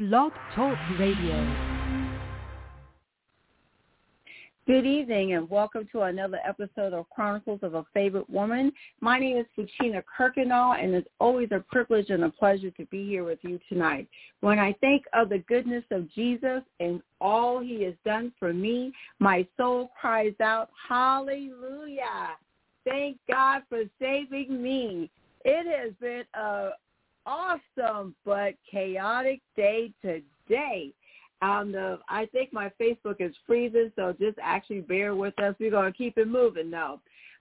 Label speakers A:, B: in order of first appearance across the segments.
A: Blog Talk Radio.
B: Good evening and welcome to another episode of Chronicles of a Favorite Woman. My name is Fuchina Kirkendall, and it's always a privilege and a pleasure to be here with you tonight. When I think of the goodness of Jesus and all he has done for me, my soul cries out, hallelujah. Thank God for saving me. It has been an awesome but chaotic day today. I think my Facebook is freezing, so just actually bear with us. We're going to keep it moving, though.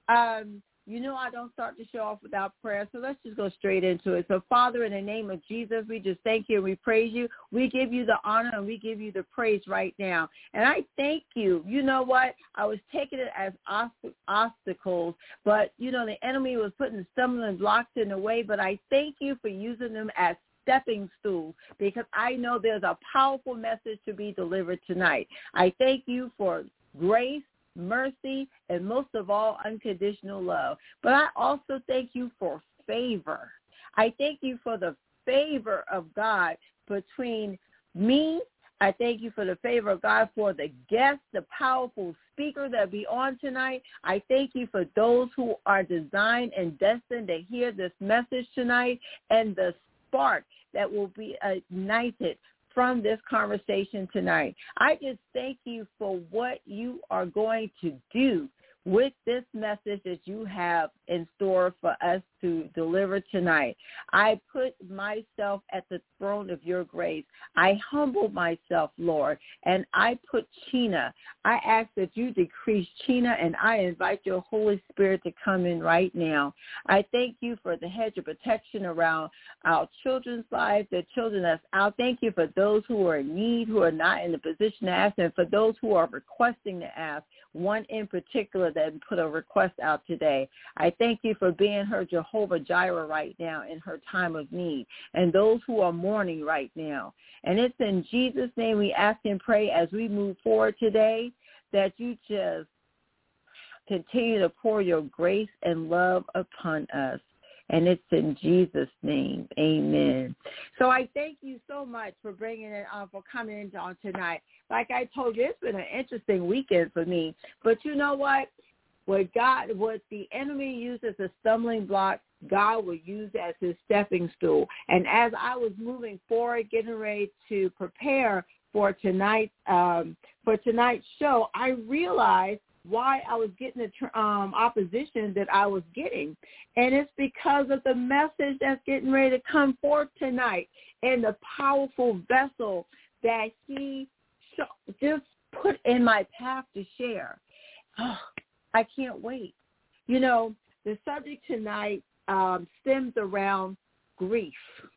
B: I don't start the show off without prayer, so let's just go straight into it. So, Father, in the name of Jesus, we just thank you and we praise you. We give you the honor and we give you the praise right now. And I thank you. You know what? I was taking it as obstacles, but, the enemy was putting stumbling blocks in the way, but I thank you for using them as stepping stools, because I know there's a powerful message to be delivered tonight. I thank you for grace, mercy, and most of all, unconditional love. But I also thank you for favor. I thank you for the favor of God between me. I thank you for the favor of God for the guest, the powerful speaker that be on tonight. I thank you for those who are designed and destined to hear this message tonight, and the spark that will be ignited from this conversation tonight. I just thank you for what you are going to do with this message that you have in store for us to deliver tonight. I put myself at the throne of your grace. I humble myself, Lord, and I put China. I ask that you decrease China, and I invite your Holy Spirit to come in right now. I thank you for the hedge of protection around our children's lives, the children that's out. Thank you for those who are in need, who are not in the position to ask, and for those who are requesting to ask, one in particular that put a request out today. I thank you for being her Jehovah Jireh right now in her time of need, and those who are mourning right now. And it's in Jesus' name we ask and pray as we move forward today, that you just continue to pour your grace and love upon us. And it's in Jesus' name. Amen. So I thank you so much for bringing it on, for coming in on tonight. Like I told you, it's been an interesting weekend for me. But you know what? What the enemy used as a stumbling block, God will use as his stepping stool. And as I was moving forward, getting ready to prepare for tonight's show, I realized why I was getting the opposition that I was getting. And it's because of the message that's getting ready to come forth tonight, and the powerful vessel that he just put in my path to share. Oh, I can't wait. The subject tonight stems around grief.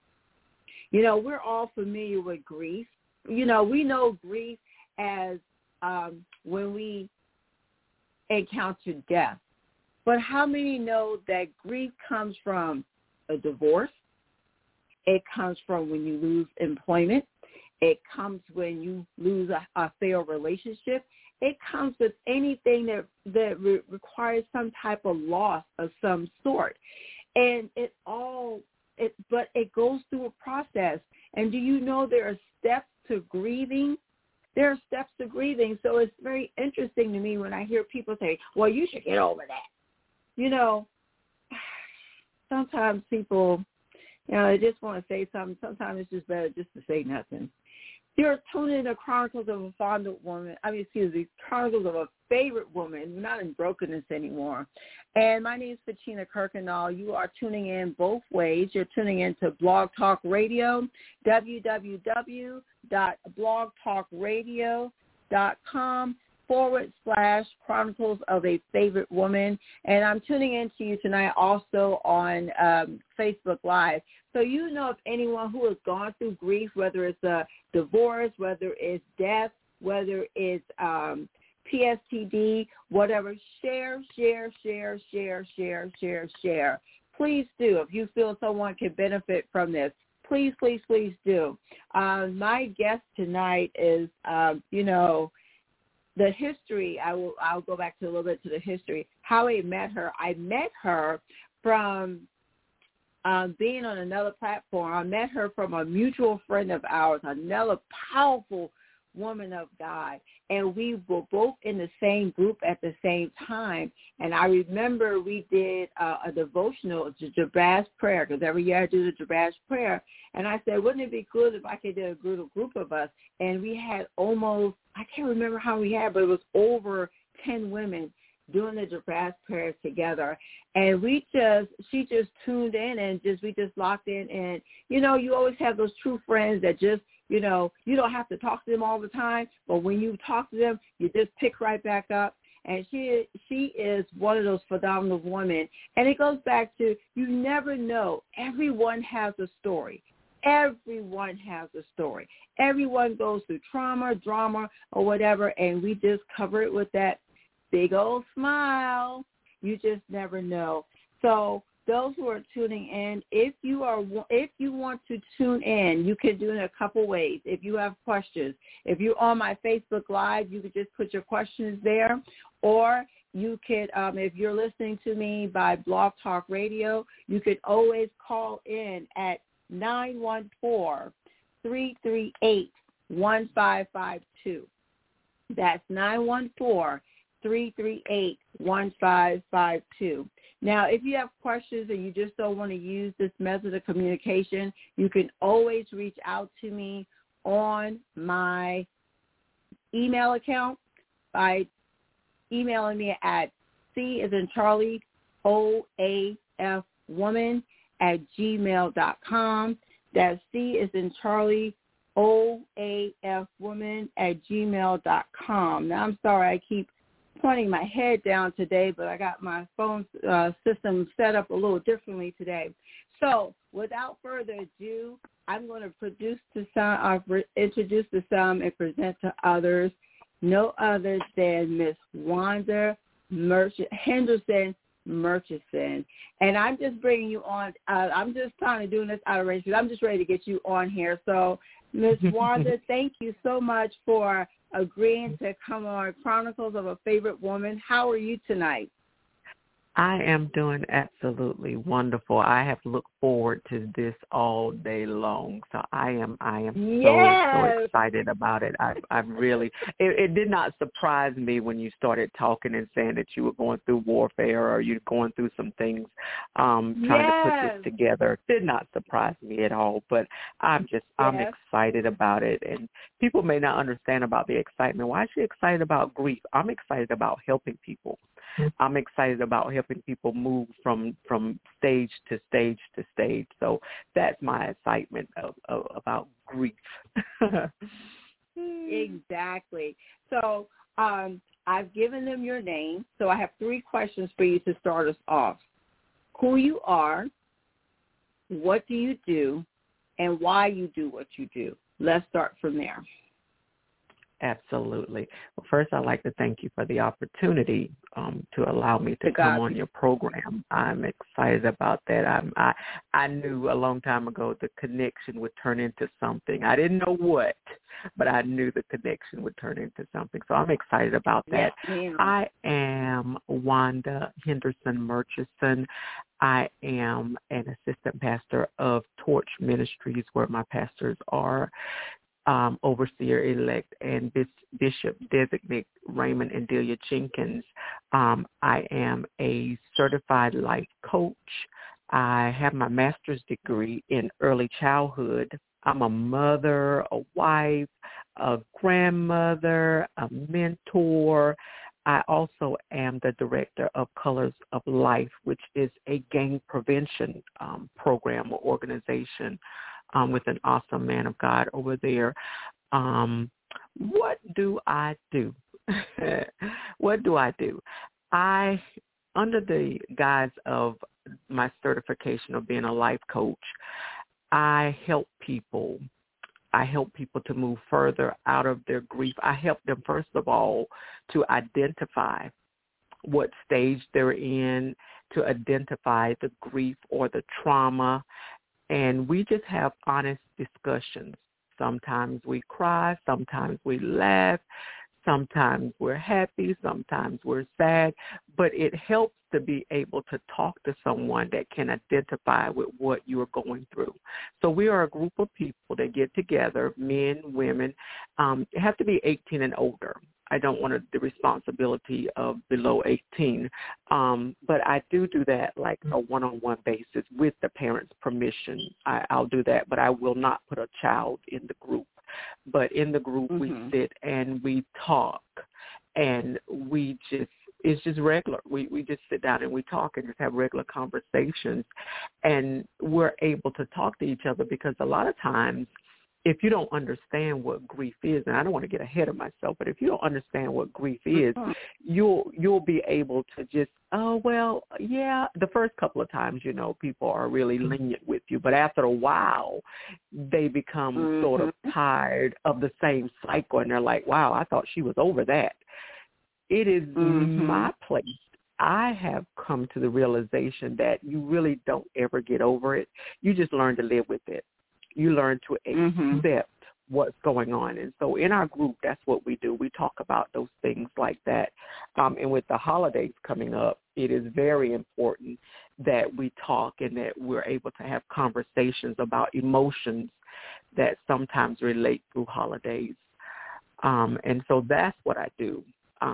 B: We're all familiar with grief. We know grief as when we encounter death. But how many know that grief comes from a divorce? It comes from when you lose employment. It comes when you lose a failed relationship. It comes with anything that requires some type of loss of some sort. And but it goes through a process. And do you know there are steps to grieving? There are steps to grieving. So it's very interesting to me when I hear people say, well, you should get over that. Sometimes people, they just want to say something. Sometimes it's just better just to say nothing. You're tuning in to Chronicles of a Chronicles of a Favorite Woman. We're not in brokenness anymore. And my name is Fuchina Kirkendall. You are tuning in both ways. You're tuning in to Blog Talk Radio, www.blogtalkradio.com/Chronicles of a Favorite Woman. And I'm tuning in to you tonight also on Facebook Live. So if anyone who has gone through grief, whether it's a divorce, whether it's death, whether it's PSTD, whatever, share. Please do. If you feel someone can benefit from this, please do. My guest tonight is, the history. I'll go back to a little bit to the history, how I met her. I met her from being on another platform, I met her from a mutual friend of ours, another powerful woman of God, and we were both in the same group at the same time. And I remember we did a devotional, the Jabez prayer, because every year I do the Jabez prayer. And I said, wouldn't it be good if I could do a group of us? And we had almost, I can't remember how we had, but it was over 10 women doing the Jabez prayers together. And she just tuned in and we just locked in. And, you always have those true friends that just, you don't have to talk to them all the time, but when you talk to them, you just pick right back up. And she is one of those phenomenal women. And it goes back to, you never know. Everyone has a story. Everyone has a story. Everyone goes through trauma, drama, or whatever, and we just cover it with that big old smile. You just never know. So those who are tuning in, if you want to tune in, you can do it in a couple ways. If you have questions, if you're on my Facebook Live, you could just put your questions there, or you could, if you're listening to me by Blog Talk Radio, you could always call in at 914-338-1552. That's 914-338-1552. Now, if you have questions and you just don't want to use this method of communication, you can always reach out to me on my email account by emailing me at C as in Charlie, OAF woman @gmail.com. That's C as in Charlie, OAF woman @gmail.com. Now, I'm sorry I keep pointing my head down today, but I got my phone system set up a little differently today. So without further ado, I'm going to introduce to some and present to others, no other than Miss Wanda Henderson Murchison. And I'm just bringing you on. I'm just kind of doing this out of race because I'm just ready to get you on here. So Miss Wanda, thank you so much for agreeing to come on Chronicles of a Favorite Woman. How are you tonight?
C: I am doing absolutely wonderful. I have looked forward to this all day long. So I am so excited about it. I really, it did not surprise me when you started talking and saying that you were going through warfare or you're going through some things, trying to put this together. It did not surprise me at all, but I'm excited about it. And people may not understand about the excitement. Why is she excited about grief? I'm excited about helping people. I'm excited about helping people move from stage to stage to stage. So that's my excitement about grief.
B: Exactly. So I've given them your name. So I have 3 questions for you to start us off. Who you are, what do you do, and why you do what you do. Let's start from there.
C: Absolutely. Well, first, I'd like to thank you for the opportunity to allow me to come on your program. I'm excited about that. I knew a long time ago the connection would turn into something. I didn't know what, but I knew the connection would turn into something. So I'm excited about that.
B: Yes,
C: I am Wanda Henderson Murchison. I am an assistant pastor of Torch Ministries, where my pastors are Overseer-elect and Bishop-designate Raymond and Delia Jenkins. I am a certified life coach. I have my master's degree in early childhood. I'm a mother, a wife, a grandmother, a mentor. I also am the director of Colors of Life, which is a gang prevention program or organization with an awesome man of God over there. What do I do? What do I do? Under the guise of my certification of being a life coach, I help people. I help people to move further out of their grief. I help them, first of all, to identify what stage they're in, to identify the grief or the trauma. And we just have honest discussions. Sometimes we cry, sometimes we laugh, Sometimes we're happy, sometimes we're sad, but it helps to be able to talk to someone that can identify with what you're going through. So we are a group of people that get together, men, women, have to be 18 and older. I don't want the responsibility of below 18, but I do that like a one-on-one basis with the parents' permission. I'll do that, but I will not put a child in the group. But in the group, we sit and we talk, and it's just regular. We just sit down and we talk and just have regular conversations, and we're able to talk to each other because a lot of times, if you don't understand what grief is, and I don't want to get ahead of myself, but if you don't understand what grief is, you'll be able to just, oh, well, yeah, the first couple of times, people are really lenient with you. But after a while, they become sort of tired of the same cycle, and they're like, wow, I thought she was over that. It is my place. I have come to the realization that you really don't ever get over it. You just learn to live with it. You learn to accept what's going on. And so in our group, that's what we do. We talk about those things like that. And with the holidays coming up, it is very important that we talk and that we're able to have conversations about emotions that sometimes relate through holidays. And so that's what I do.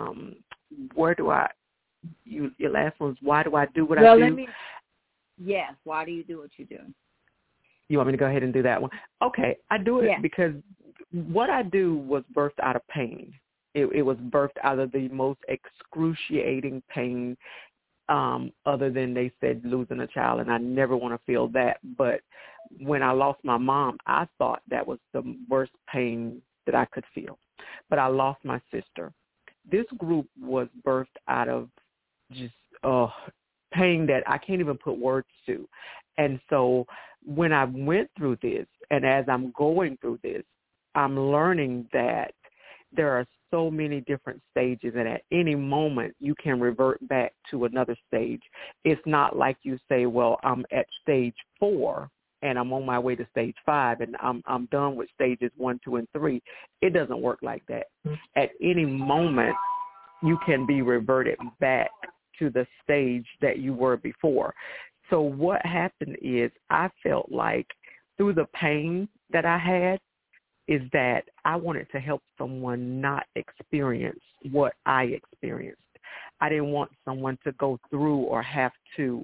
C: Your last one was, why do I do what I do?
B: Yes, why do you do what you do?
C: You want me to go ahead and do that one? Okay, I do it because what I do was birthed out of pain. It was birthed out of the most excruciating pain, other than they said losing a child, and I never want to feel that. But when I lost my mom, I thought that was the worst pain that I could feel. But I lost my sister. This group was birthed out of just pain that I can't even put words to. And so when I went through this, and as I'm going through this, I'm learning that there are so many different stages, and at any moment you can revert back to another stage. It's not like you say, well, I'm at stage 4 and I'm on my way to stage 5 and I'm done with stages 1, 2, and 3. It doesn't work like that. At any moment you can be reverted back to the stage that you were before. So what happened is I felt like through the pain that I had is that I wanted to help someone not experience what I experienced. I didn't want someone to go through or have to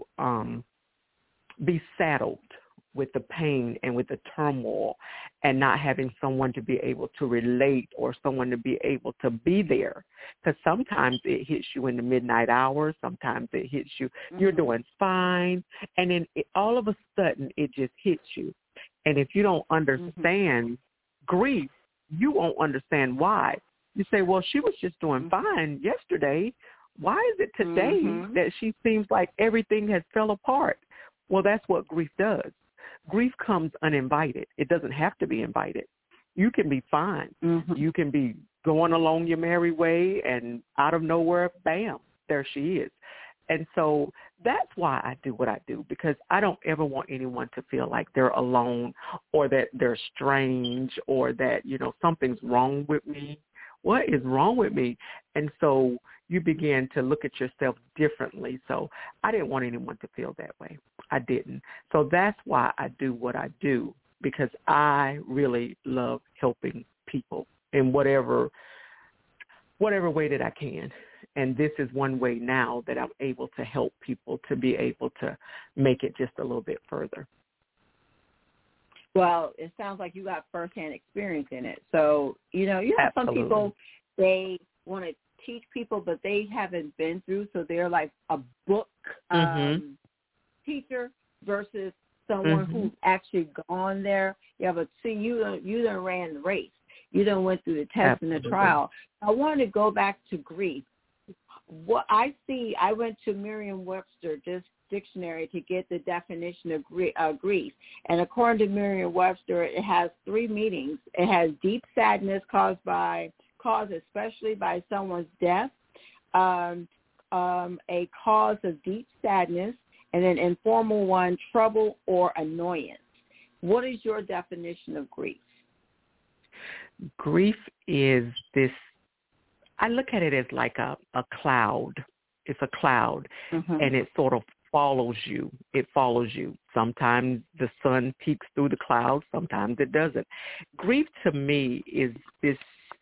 C: be saddled with the pain and with the turmoil and not having someone to be able to relate or someone to be able to be there. Because sometimes it hits you in the midnight hours. Sometimes it hits you, you're doing fine. And then all of a sudden it just hits you. And if you don't understand grief, you won't understand why. You say, well, she was just doing fine yesterday. Why is it today that she seems like everything has fell apart? Well, that's what grief does. Grief comes uninvited. It doesn't have to be invited. You can be fine. You can be going along your merry way, and out of nowhere, bam, there she is. And so that's why I do what I do, because I don't ever want anyone to feel like they're alone or that they're strange or that, something's wrong with me. What is wrong with me? And so you begin to look at yourself differently. So I didn't want anyone to feel that way. I didn't. So that's why I do what I do, because I really love helping people in whatever way that I can. And this is one way now that I'm able to help people to be able to make it just a little bit further.
B: Well, it sounds like you got firsthand experience in it. So, you have some people, they want to teach people, but they haven't been through, so they're like a book teacher versus someone who's actually gone there. Yeah, but see, you done ran the race. You done went through the test and the trial. I wanted to go back to grief. What I see, I went to Merriam-Webster dictionary to get the definition of grief. And according to Merriam-Webster, it has 3 meanings. It has deep sadness caused especially by someone's death, a cause of deep sadness, and an informal one, trouble or annoyance. What is your definition of grief?
C: Grief is this I look at it as like a cloud. It's a cloud,
B: Mm-hmm.
C: and it sort of follows you. It follows you. Sometimes the sun peeks through the cloud. Sometimes it doesn't. Grief to me is this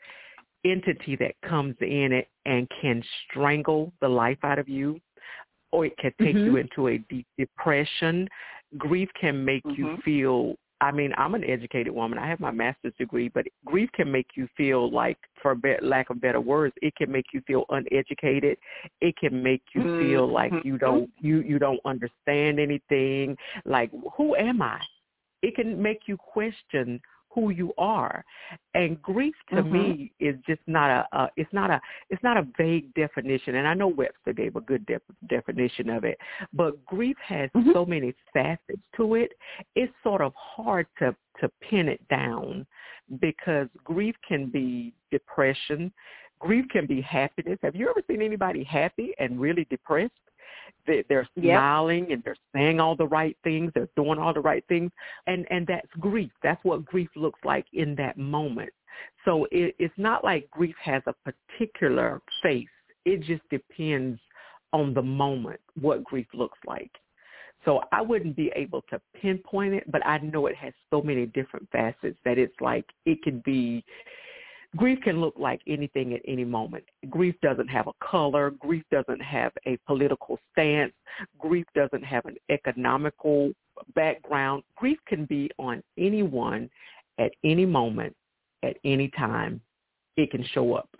C: entity that comes in it and can strangle the life out of you, or it can take
B: Mm-hmm.
C: you into a deep depression. Grief can make
B: Mm-hmm.
C: you feel, I mean, I'm an educated woman. I have my master's degree, but grief can make you feel like, for lack of better words, it can make you feel uneducated. It can make you feel like you don't understand anything. Like, who am I? It can make you question who you are. And grief to me is just not it's not a vague definition. And I know Webster gave a good definition of it, but grief has so many facets to it. It's sort of hard to pin it down, because grief can be depression. Grief can be happiness. Have you ever seen anybody happy and really depressed? They're smiling and they're saying all the right things. They're doing all the right things. And that's grief. That's what grief looks like in that moment. So it's not like grief has a particular face. It just depends on the moment what grief looks like. So I wouldn't be able to pinpoint it, but I know it has so many different facets that it's like it could be. Grief can look like anything at any moment. Grief doesn't have a color. Grief doesn't have a political stance. Grief doesn't have an economical background. Grief can be on anyone at any moment, at any time. It can show up.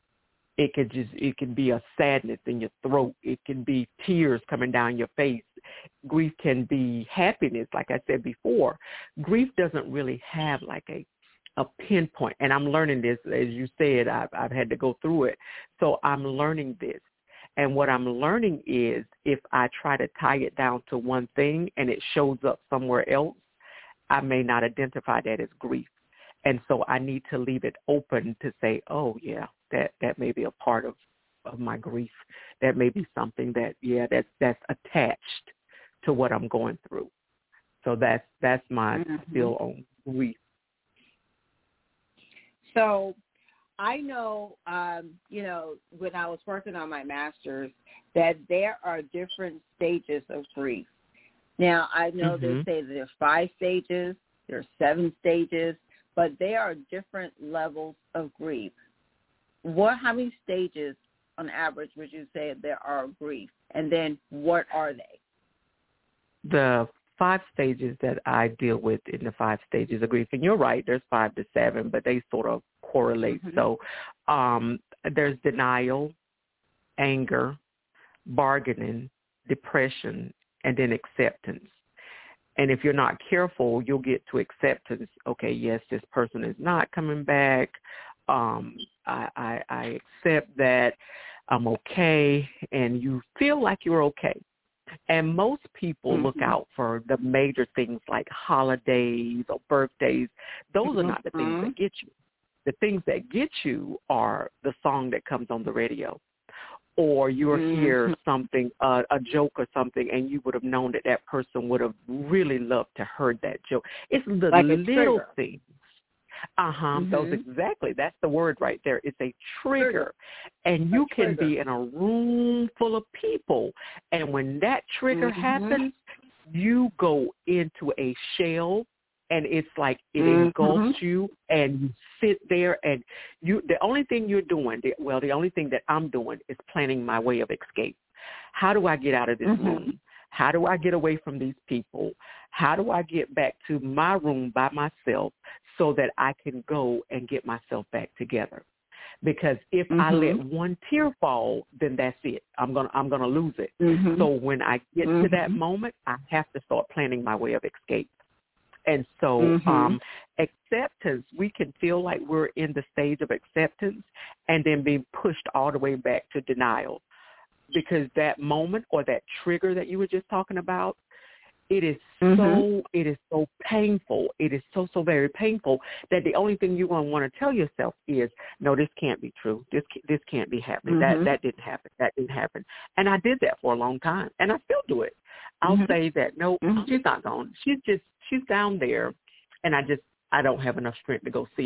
C: It can be a sadness in your throat. It can be tears coming down your face. Grief can be happiness, like I said before. Grief doesn't really have like a pinpoint, and I'm learning this. As you said, I've had to go through it, so I'm learning this. And what I'm learning is, if I try to tie it down to one thing and it shows up somewhere else, I may not identify that as grief. And so I need to leave it open to say, oh yeah, that may be a part of my grief. That may be something that's attached to what I'm going through. So that's my spill on grief.
B: So I know, when I was working on my master's, that there are different stages of grief. Now, I know they say that there's 5 stages, there's 7 stages, but there are different levels of grief. How many stages on average would you say there are of grief? And then what are they?
C: The 5 stages that I deal with in the 5 stages of grief, and you're right, there's 5 to 7, but they sort of correlate. So there's denial, anger, bargaining, depression, and then acceptance. And if you're not careful, you'll get to acceptance. Okay, yes, this person is not coming back. I accept that. I'm okay, and you feel like you're okay. And most people look out for the major things like holidays or birthdays. Those are not the things that get you. The things that get you are the song that comes on the radio, or you'll hear something, a joke or something, and you would have known that person would have really loved to heard that joke. It's the
B: like
C: little things. Exactly. That's the word right there. It's a trigger. And you can be in a room full of people, and when that trigger happens, you go into a shell, and it's like it engulfs you, and you sit there, and the only thing you're doing, the only thing that I'm doing is planning my way of escape. How do I get out of this room? How do I get away from these people? How do I get back to my room by myself so that I can go and get myself back together? Because if I let one tear fall, then that's it. I'm gonna lose it. So when I get to that moment, I have to start planning my way of escape. And so acceptance, we can feel like we're in the stage of acceptance and then being pushed all the way back to denial. Because that moment or that trigger that you were just talking about, it is so painful. It is so very painful that the only thing you're going to want to tell yourself is, no, this can't be true. This can't be happening. That didn't happen. That didn't happen. And I did that for a long time, and I still do it. I'll say that, no, she's not gone. She's down there, and I don't have enough strength to go see her.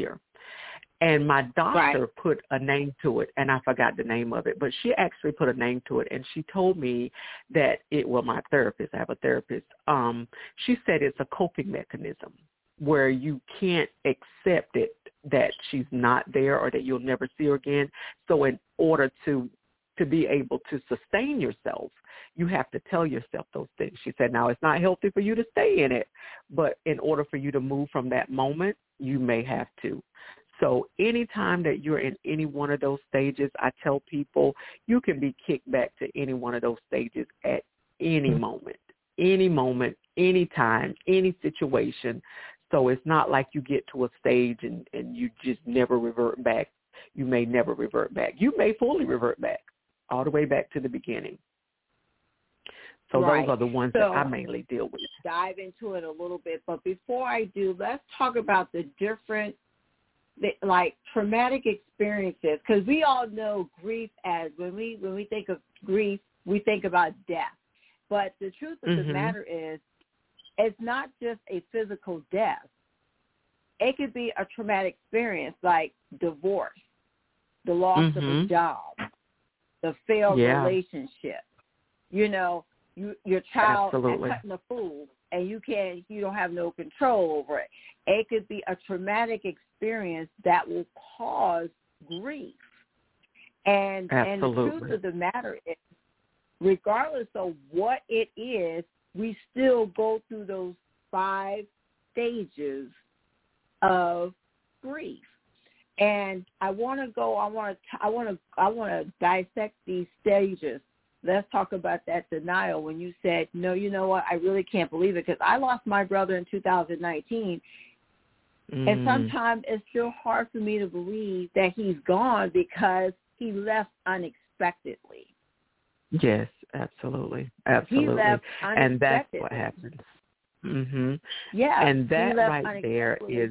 C: And my doctor
B: Right.
C: put a name to it, and I forgot the name of it, but she actually put a name to it, and she told me that my therapist, I have a therapist, she said it's a coping mechanism where you can't accept it that she's not there or that you'll never see her again. So in order to be able to sustain yourself, you have to tell yourself those things. She said, now, it's not healthy for you to stay in it, but in order for you to move from that moment, you may have to. So anytime that you're in any one of those stages, I tell people you can be kicked back to any one of those stages at any moment, any time, any situation. So it's not like you get to a stage and you just never revert back. You may never revert back. You may fully revert back, all the way back to the beginning. So
B: Right.
C: Those are the ones that I mainly deal with.
B: Dive into it a little bit. But before I do, let's talk about the different like traumatic experiences, because we all know grief as when we think of grief, we think about death. But the truth of the matter is, it's not just a physical death. It could be a traumatic experience like divorce, the loss of a job, the failed relationship. You know, your child cutting a fool, and you don't have no control over it. It could be a traumatic experience that will cause grief. And the truth of the matter is, regardless of what it is, we still go through those 5 stages of grief. And I want to dissect these stages. Let's talk about that denial when you said, no, you know what, I really can't believe it, because I lost my brother in 2019, and sometimes it's still hard for me to believe that he's gone because he left unexpectedly.
C: Yes, absolutely.
B: He left unexpectedly.
C: And that's what happens.
B: Yeah.
C: And that right there is,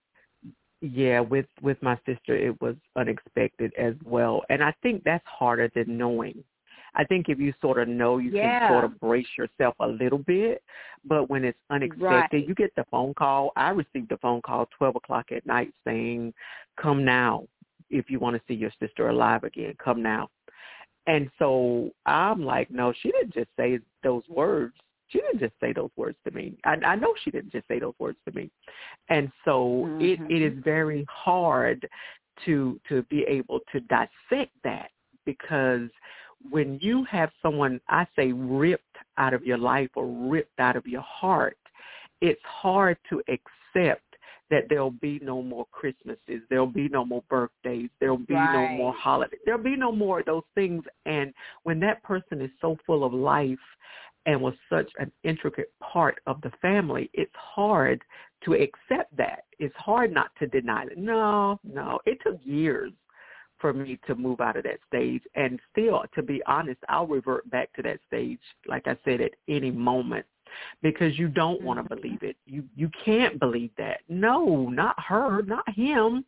C: with my sister, it was unexpected as well. And I think that's harder than knowing. I think if you sort of know, you can sort of brace yourself a little bit. But when it's unexpected, you get the phone call. I received a phone call 12 o'clock at night saying, come now. If you want to see your sister alive again, come now. And so I'm like, no, she didn't just say those words. She didn't just say those words to me. I know she didn't just say those words to me. And so it is very hard to be able to dissect that, because when you have someone, I say, ripped out of your life or ripped out of your heart, it's hard to accept that there'll be no more Christmases, there'll be no more birthdays, there'll be no more holidays, there'll be no more of those things. And when that person is so full of life and was such an intricate part of the family, it's hard to accept that. It's hard not to deny it. No, it took years for me to move out of that stage. And still, to be honest, I'll revert back to that stage, like I said, at any moment, because you don't want to believe it. You can't believe that. No, not her, not him.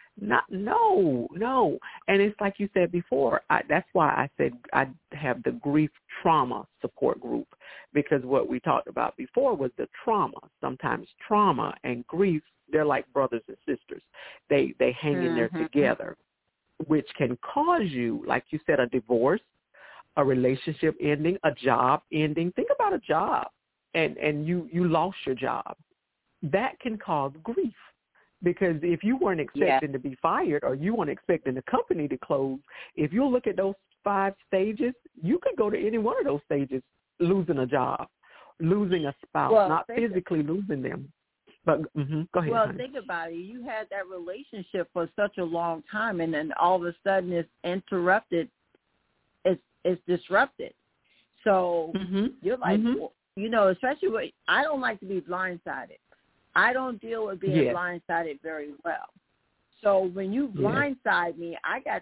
C: No. And it's like you said before, that's why I said I have the grief trauma support group, because what we talked about before was the trauma. Sometimes trauma and grief, they're like brothers and sisters. They hang in there together, which can cause you, like you said, a divorce, a relationship ending, a job ending. Think about a job, and you lost your job. That can cause grief, because if you weren't expecting to be fired, or you weren't expecting the company to close, if you look at those 5 stages, you could go to any one of those stages: losing a job, losing a spouse, not physically losing them. But go ahead.
B: Well,
C: honey.
B: Think about it. You had that relationship for such a long time, and then all of a sudden it's interrupted. It's disrupted. So you're like, especially when I don't like to be blindsided. I don't deal with being blindsided very well. So when you blindside me,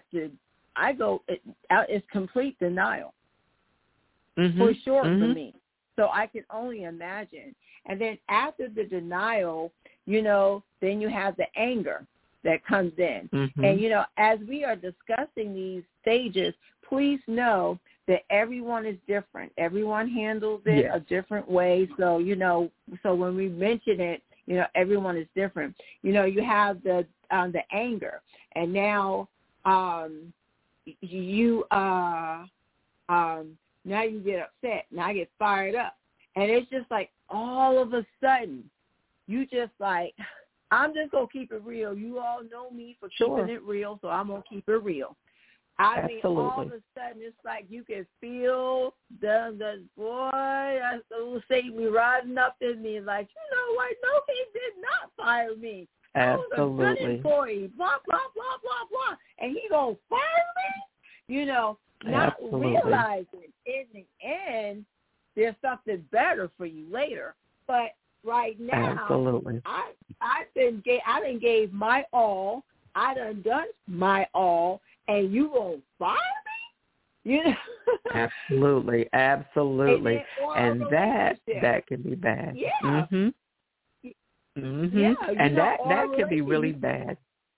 B: it's complete denial for sure for me. So I can only imagine. And then after the denial, then you have the anger that comes in. And, as we are discussing these stages, please know that everyone is different. Everyone handles it a different way. So, so when we mention it, everyone is different. You have the the anger, and now you now you get upset. Now I get fired up, and it's just like all of a sudden, you just like, I'm just gonna keep it real. You all know me for keeping it real, so I'm gonna keep it real. I mean, all of a sudden, it's like you can feel the Satan be rising up in me, like, you know what? No, he did not fire me.
C: Absolutely.
B: I was a good employee, blah, blah, blah, blah, blah. And he going to fire me? You know, not realizing in the end there's something better for you later. But right now, I done gave my all. I done my all. And you gonna fire me? You know?
C: Absolutely. And that can be bad.
B: Yeah.
C: Mhm. Mhm. Yeah, and that can be really bad.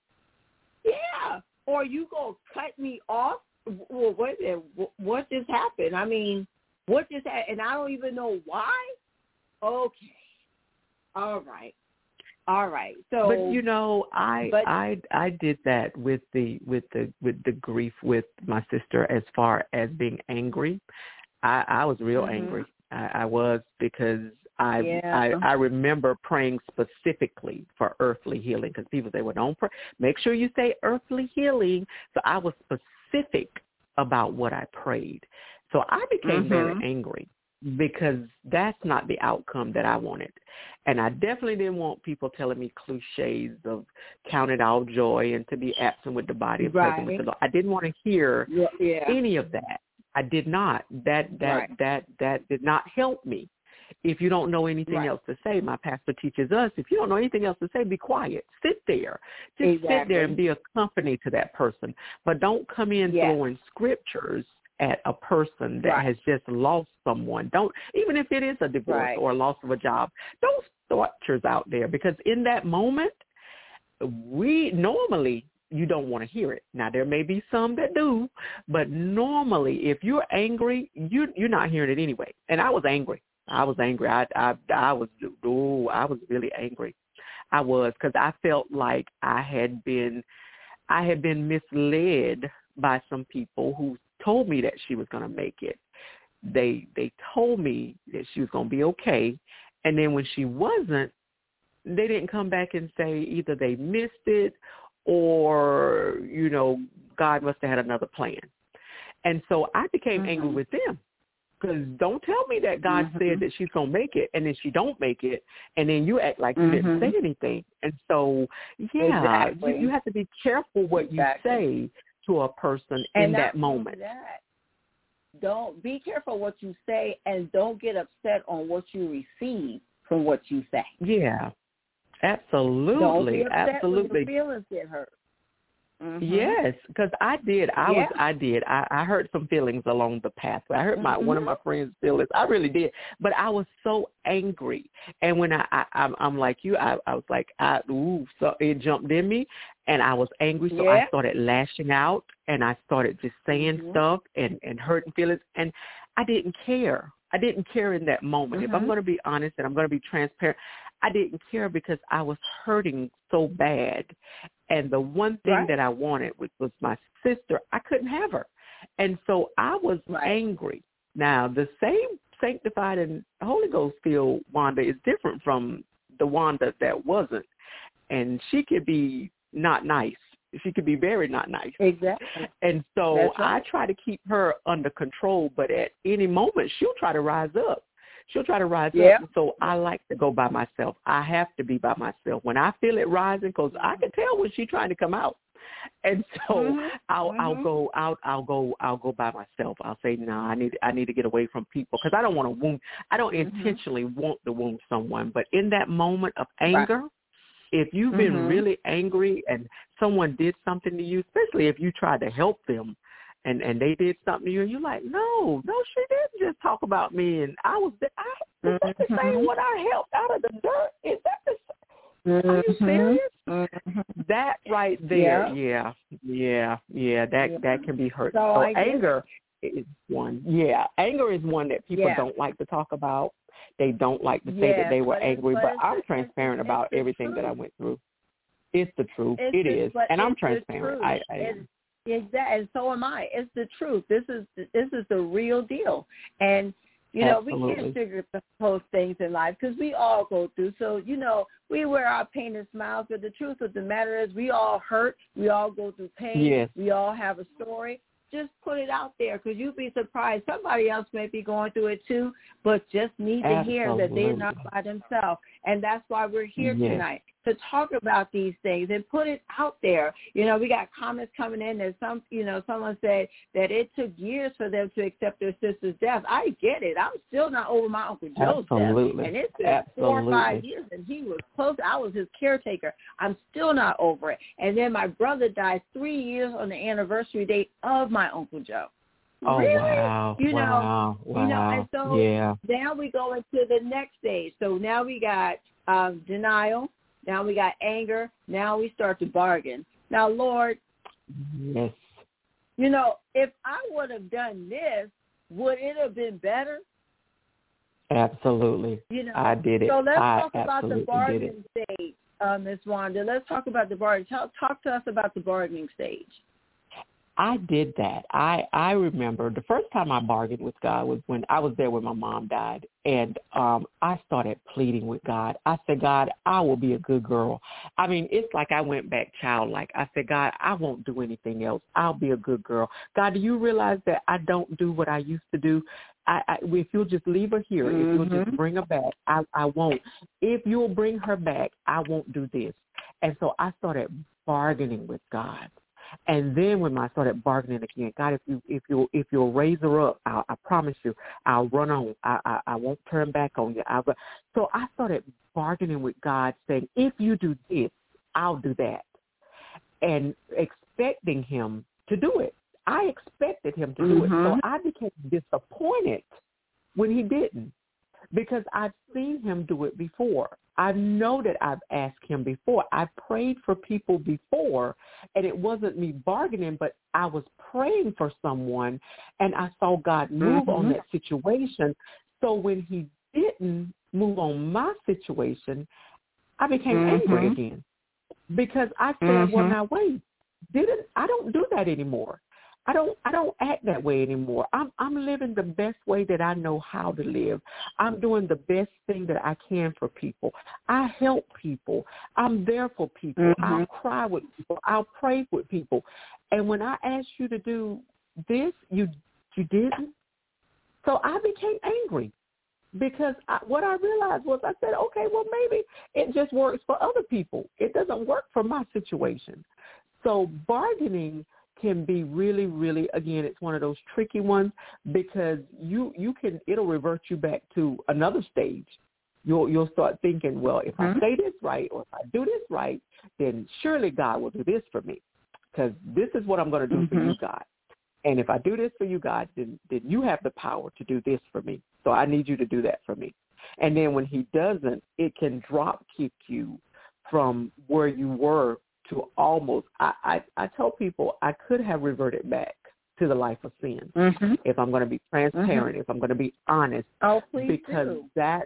B: Yeah. Or you gonna cut me off? Well, what just happened? I mean, what just happened? And I don't even know why. Okay. All right. So,
C: but you know, I did that with the grief with my sister as far as being angry. I was real angry. I was, because I remember praying specifically for earthly healing, because people say, well, don't pray. Make sure you say earthly healing. So I was specific about what I prayed. So I became very angry, because that's not the outcome that I wanted. And I definitely didn't want people telling me cliches of count it all joy and to be absent with the body and present with the Lord. I didn't want to hear any of that. I did not. That did not help me. If you don't know anything else to say, my pastor teaches us, if you don't know anything else to say, be quiet. Sit there. Just sit there and be a company to that person. But don't come in throwing scriptures at a person that has just lost someone. Don't, even if it is a divorce or a loss of a job, don't scriptures out there, because in that moment, you don't want to hear it. Now, there may be some that do, but normally if you're angry, you're not hearing it anyway. And I was angry. I was really angry. I was, because I felt like I had been misled by some people who told me that she was going to make it. They told me that she was going to be okay, and then when she wasn't, they didn't come back and say either they missed it or, you know, God must have had another plan. And so I became angry with them, because don't tell me that God said that she's going to make it, and then she don't make it, and then you act like you didn't say anything. And so, you have to be careful what you say to a person in that moment.
B: Don't be careful what you say, and don't get upset on what you receive from what you say.
C: Yeah, absolutely.
B: Don't be upset when your feelings get hurt.
C: Yes, because I did. I hurt some feelings along the pathway. I hurt one of my friends' feelings. I really did. But I was so angry. And when I'm like you, I was like, so it jumped in me, and I was angry. So I started lashing out, and I started just saying stuff and hurting feelings. And I didn't care. I didn't care in that moment. If I'm going to be honest and I'm going to be transparent, I didn't care, because I was hurting so bad. And the one thing that I wanted, which was my sister, I couldn't have her. And so I was angry. Now, the same sanctified and Holy Ghost filled Wanda is different from the Wanda that wasn't. And she could be not nice. She could be very not nice.
B: Exactly.
C: And so I try to keep her under control, but at any moment she'll try to rise up. And so I like to go by myself. I have to be by myself. When I feel it rising, because I can tell when she's trying to come out. And so I'll go by myself. I'll say, I need to get away from people, because I don't want to wound. I don't intentionally want to wound someone. But in that moment of anger, if you've been really angry and someone did something to you, especially if you tried to help them, and they did something to you, and you're like, no, she didn't just talk about me, and I was that the same one I helped out of the dirt? Is that the same? Are you serious? That right there, that can be hurtful. So anger is one. Yeah, anger is one that people don't like to talk about. They don't like to say that they were angry, but I'm transparent about everything that I went through. It's the truth. It is. And I'm transparent. I am.
B: And so am I. It's the truth. This is the real deal. And, you know,
C: Absolutely.
B: we can't figure most things in life because we all go through. So, you know, we wear our painted smiles, but the truth of the matter is we all hurt. We all go through pain.
C: Yes.
B: We all have a story. Just put it out there because you'd be surprised. Somebody else may be going through it too, but just need to hear that they're not by themselves. And that's why we're here tonight, to talk about these things and put it out there. You know, we got comments coming in that someone said that it took years for them to accept their sister's death. I get it. I'm still not over my Uncle Joe's death. And it's been 4 or 5 years, and he was close. I was his caretaker. I'm still not over it. And then my brother died 3 years on the anniversary date of my Uncle Joe.
C: Oh,
B: really?
C: Wow.
B: You know,
C: Wow.
B: you know, and so now we go into the next stage. So now we got denial. Now we got anger. Now we start to bargain. Now, Lord,
C: yes,
B: you know, if I would have done this, would it have been better?
C: Absolutely.
B: You know,
C: I did it.
B: So let's
C: I
B: talk about the bargaining stage, Ms. Wanda. Let's talk about the bargaining. Talk to us about the bargaining stage.
C: I did that. I remember the first time I bargained with God was when I was there when my mom died, and I started pleading with God. I said, God, I will be a good girl. I mean, it's like I went back childlike. I said, God, I won't do anything else. I'll be a good girl. God, do you realize that I don't do what I used to do? If you'll just leave her here, if you'll just bring her back, I won't. If you'll bring her back, I won't do this. And so I started bargaining with God. And then when I started bargaining again, God, if you'll raise her up, I promise you, I'll run on. I won't turn back on you. So I started bargaining with God, saying, if you do this, I'll do that, and expecting him to do it. I expected him to do it. So I became disappointed when he didn't, because I've seen him do it before. I know that I've asked him before. I prayed for people before, and it wasn't me bargaining, but I was praying for someone, and I saw God move on that situation. So when he didn't move on my situation, I became angry again, because I said, well, now wait, I don't do that anymore. I don't act that way anymore. I'm living the best way that I know how to live. I'm doing the best thing that I can for people. I help people. I'm there for people. I'll cry with people. I'll pray with people. And when I asked you to do this, you didn't. So I became angry, because what I realized was, I said, okay, well, maybe it just works for other people. It doesn't work for my situation. So bargaining can be really, really, again, it's one of those tricky ones, because it'll revert you back to another stage. You'll start thinking, well, if I say this right, or if I do this right, then surely God will do this for me, because this is what I'm going to do for you, God. And if I do this for you, God, then you have the power to do this for me. So I need you to do that for me. And then when he doesn't, it can drop kick you from where you were to almost, I tell people I could have reverted back to the life of sin, if I'm going to be transparent, if I'm going to be honest.
B: Oh, please
C: because
B: do.
C: That's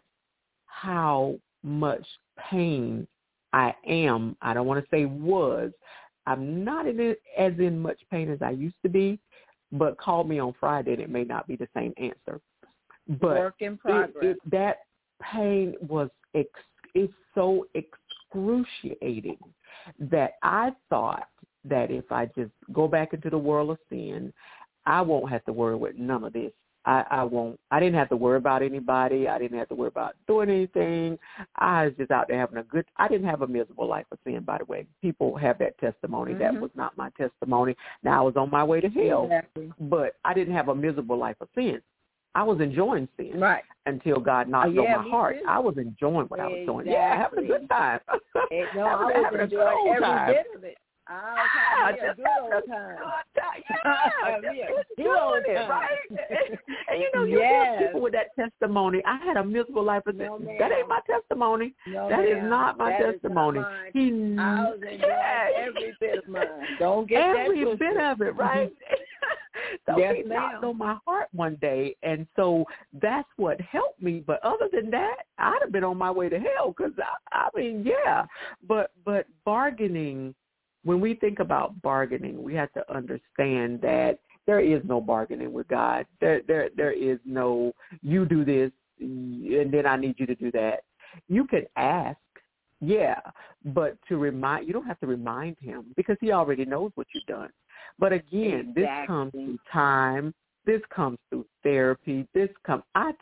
C: how much pain I am. I don't want to say was. I'm not as in much pain as I used to be, but call me on Friday and it may not be the same answer. But
B: work in progress.
C: That pain was it's so excruciating that I thought that if I just go back into the world of sin, I won't have to worry with none of this. I won't. I didn't have to worry about anybody. I didn't have to worry about doing anything. I was just out there having I didn't have a miserable life of sin, by the way. People have that testimony. That was not my testimony. Now, I was on my way to hell, but I didn't have a miserable life of sin. I was enjoying sin until God knocked on my heart. I was enjoying what I was doing. Yeah, having a good time.
B: I was enjoying every bit of it. I was having a good old time.
C: Good old time. Right? And you hear people with that testimony. I had a miserable life of sin. That ain't my testimony. That is not my testimony.
B: I was enjoying every bit of mine. Don't get
C: every
B: that
C: bit of it, right? So
B: yes,
C: he knocked on my heart one day, and so that's what helped me. But other than that, I'd have been on my way to hell because, I mean, yeah. But bargaining, when we think about bargaining, we have to understand that there is no bargaining with God. There is no, you do this, and then I need you to do that. You can ask. Yeah, but you don't have to remind him because he already knows what you've done. But again, This comes through time. This comes through therapy. Listen,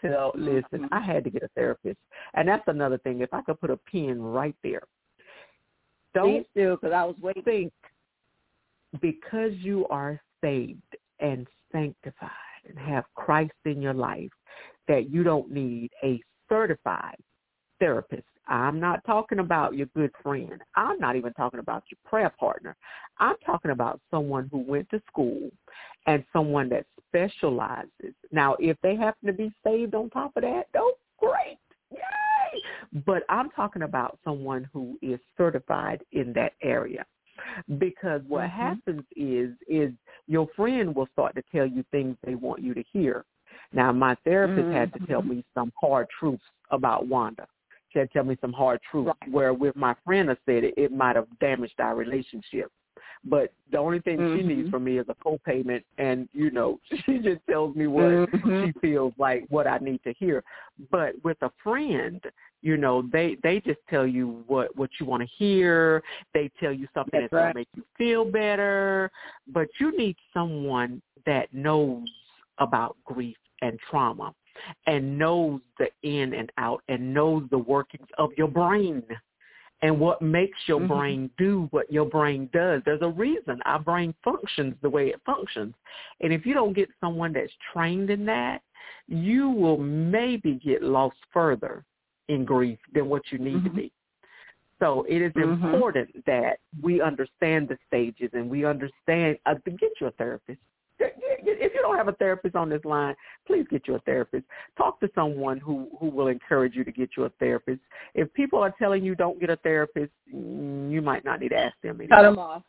C: I had to get a therapist. And that's another thing. If I could put a pin right there. Don't
B: do, because I was waiting.
C: Think because you are saved and sanctified and have Christ in your life that you don't need a certified therapist. I'm not talking about your good friend. I'm not even talking about your prayer partner. I'm talking about someone who went to school and someone that specializes. Now, if they happen to be saved on top of that, great. Yay! But I'm talking about someone who is certified in that area. Because what happens is your friend will start to tell you things they want you to hear. Now, my therapist had to tell me some hard truths about Wanda. She had to tell me some hard truths, where with my friend I said it might have damaged our relationship. But the only thing she needs from me is a co-payment, and, she just tells me what she feels like, what I need to hear. But with a friend, they just tell you what you want to hear. They tell you something that's going to make you feel better. But you need someone that knows about grief and trauma and knows the in and out and knows the workings of your brain and what makes your brain do what your brain does. There's a reason our brain functions the way it functions. And if you don't get someone that's trained in that, you will maybe get lost further in grief than what you need to be. So it is important that we understand the stages and we understand, get you a therapist. If you don't have a therapist on this line, please get you a therapist. Talk to someone who will encourage you to get you a therapist. If people are telling you don't get a therapist, you might not need to ask them anymore.
B: Cut them off.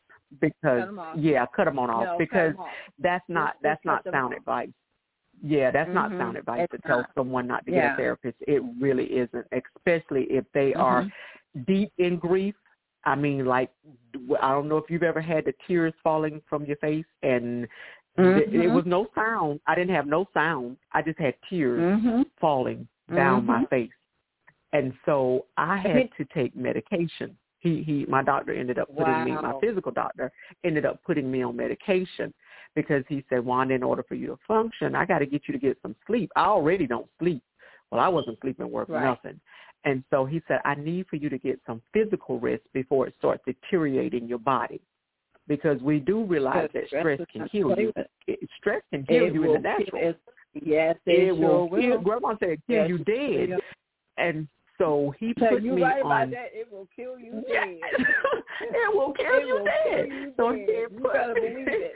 C: Cut them off because that's not sound advice. Yeah, that's not sound advice to tell someone not to get a therapist. It really isn't, especially if they are deep in grief. I mean, like, I don't know if you've ever had the tears falling from your face and it was no sound. I didn't have no sound. I just had tears falling down my face. And so I had to take medication. My doctor ended up putting me, my physical doctor ended up putting me on medication because he said, Wanda, in order for you to function, I got to get you to get some sleep. I already don't sleep. Well, I wasn't sleeping worth nothing. And so he said, I need for you to get some physical rest before it starts deteriorating your body. Because we do realize that stress can kill you. Stress can kill you in the natural.
B: Yes, it will.
C: Grandma said kill you dead. And so he put me
B: right
C: on.
B: About that. It will kill you dead.
C: It will kill you dead. So he put
B: better believe it.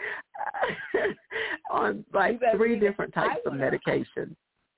C: on like 3 different types of medication.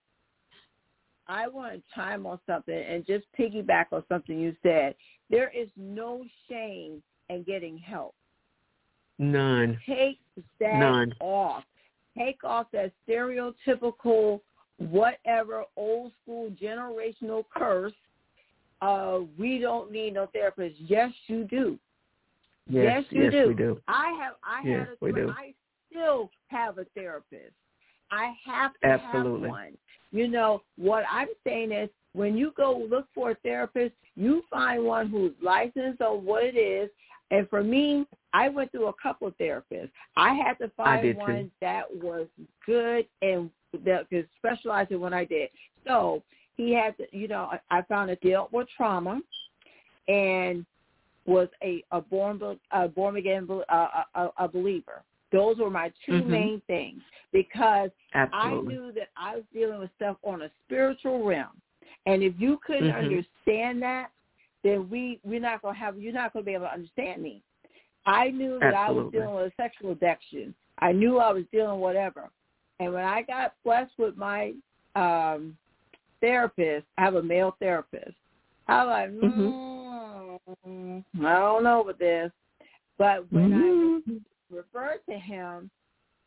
B: I want to chime on something and just piggyback on something you said. There is no shame in getting help.
C: None.
B: Take that off. Take off that stereotypical, whatever, old school, generational curse. We don't need no therapist. Yes, you do. Yes, you do.
C: We do.
B: I still have a therapist. I have to have one. What I'm saying is when you go look for a therapist, you find one who's licensed on what it is. And for me, I went through a couple of therapists. I had to find one that was good and that could specialize in what I did. So he had to, I found it dealt with trauma and was a born again believer. Those were my 2 main things because I knew that I was dealing with stuff on a spiritual realm. And if you couldn't understand that, then you're not going to be able to understand me. I knew that I was dealing with a sexual addiction. I knew I was dealing with whatever. And when I got blessed with my therapist, I have a male therapist. I was like, I don't know with this. But when I referred to him,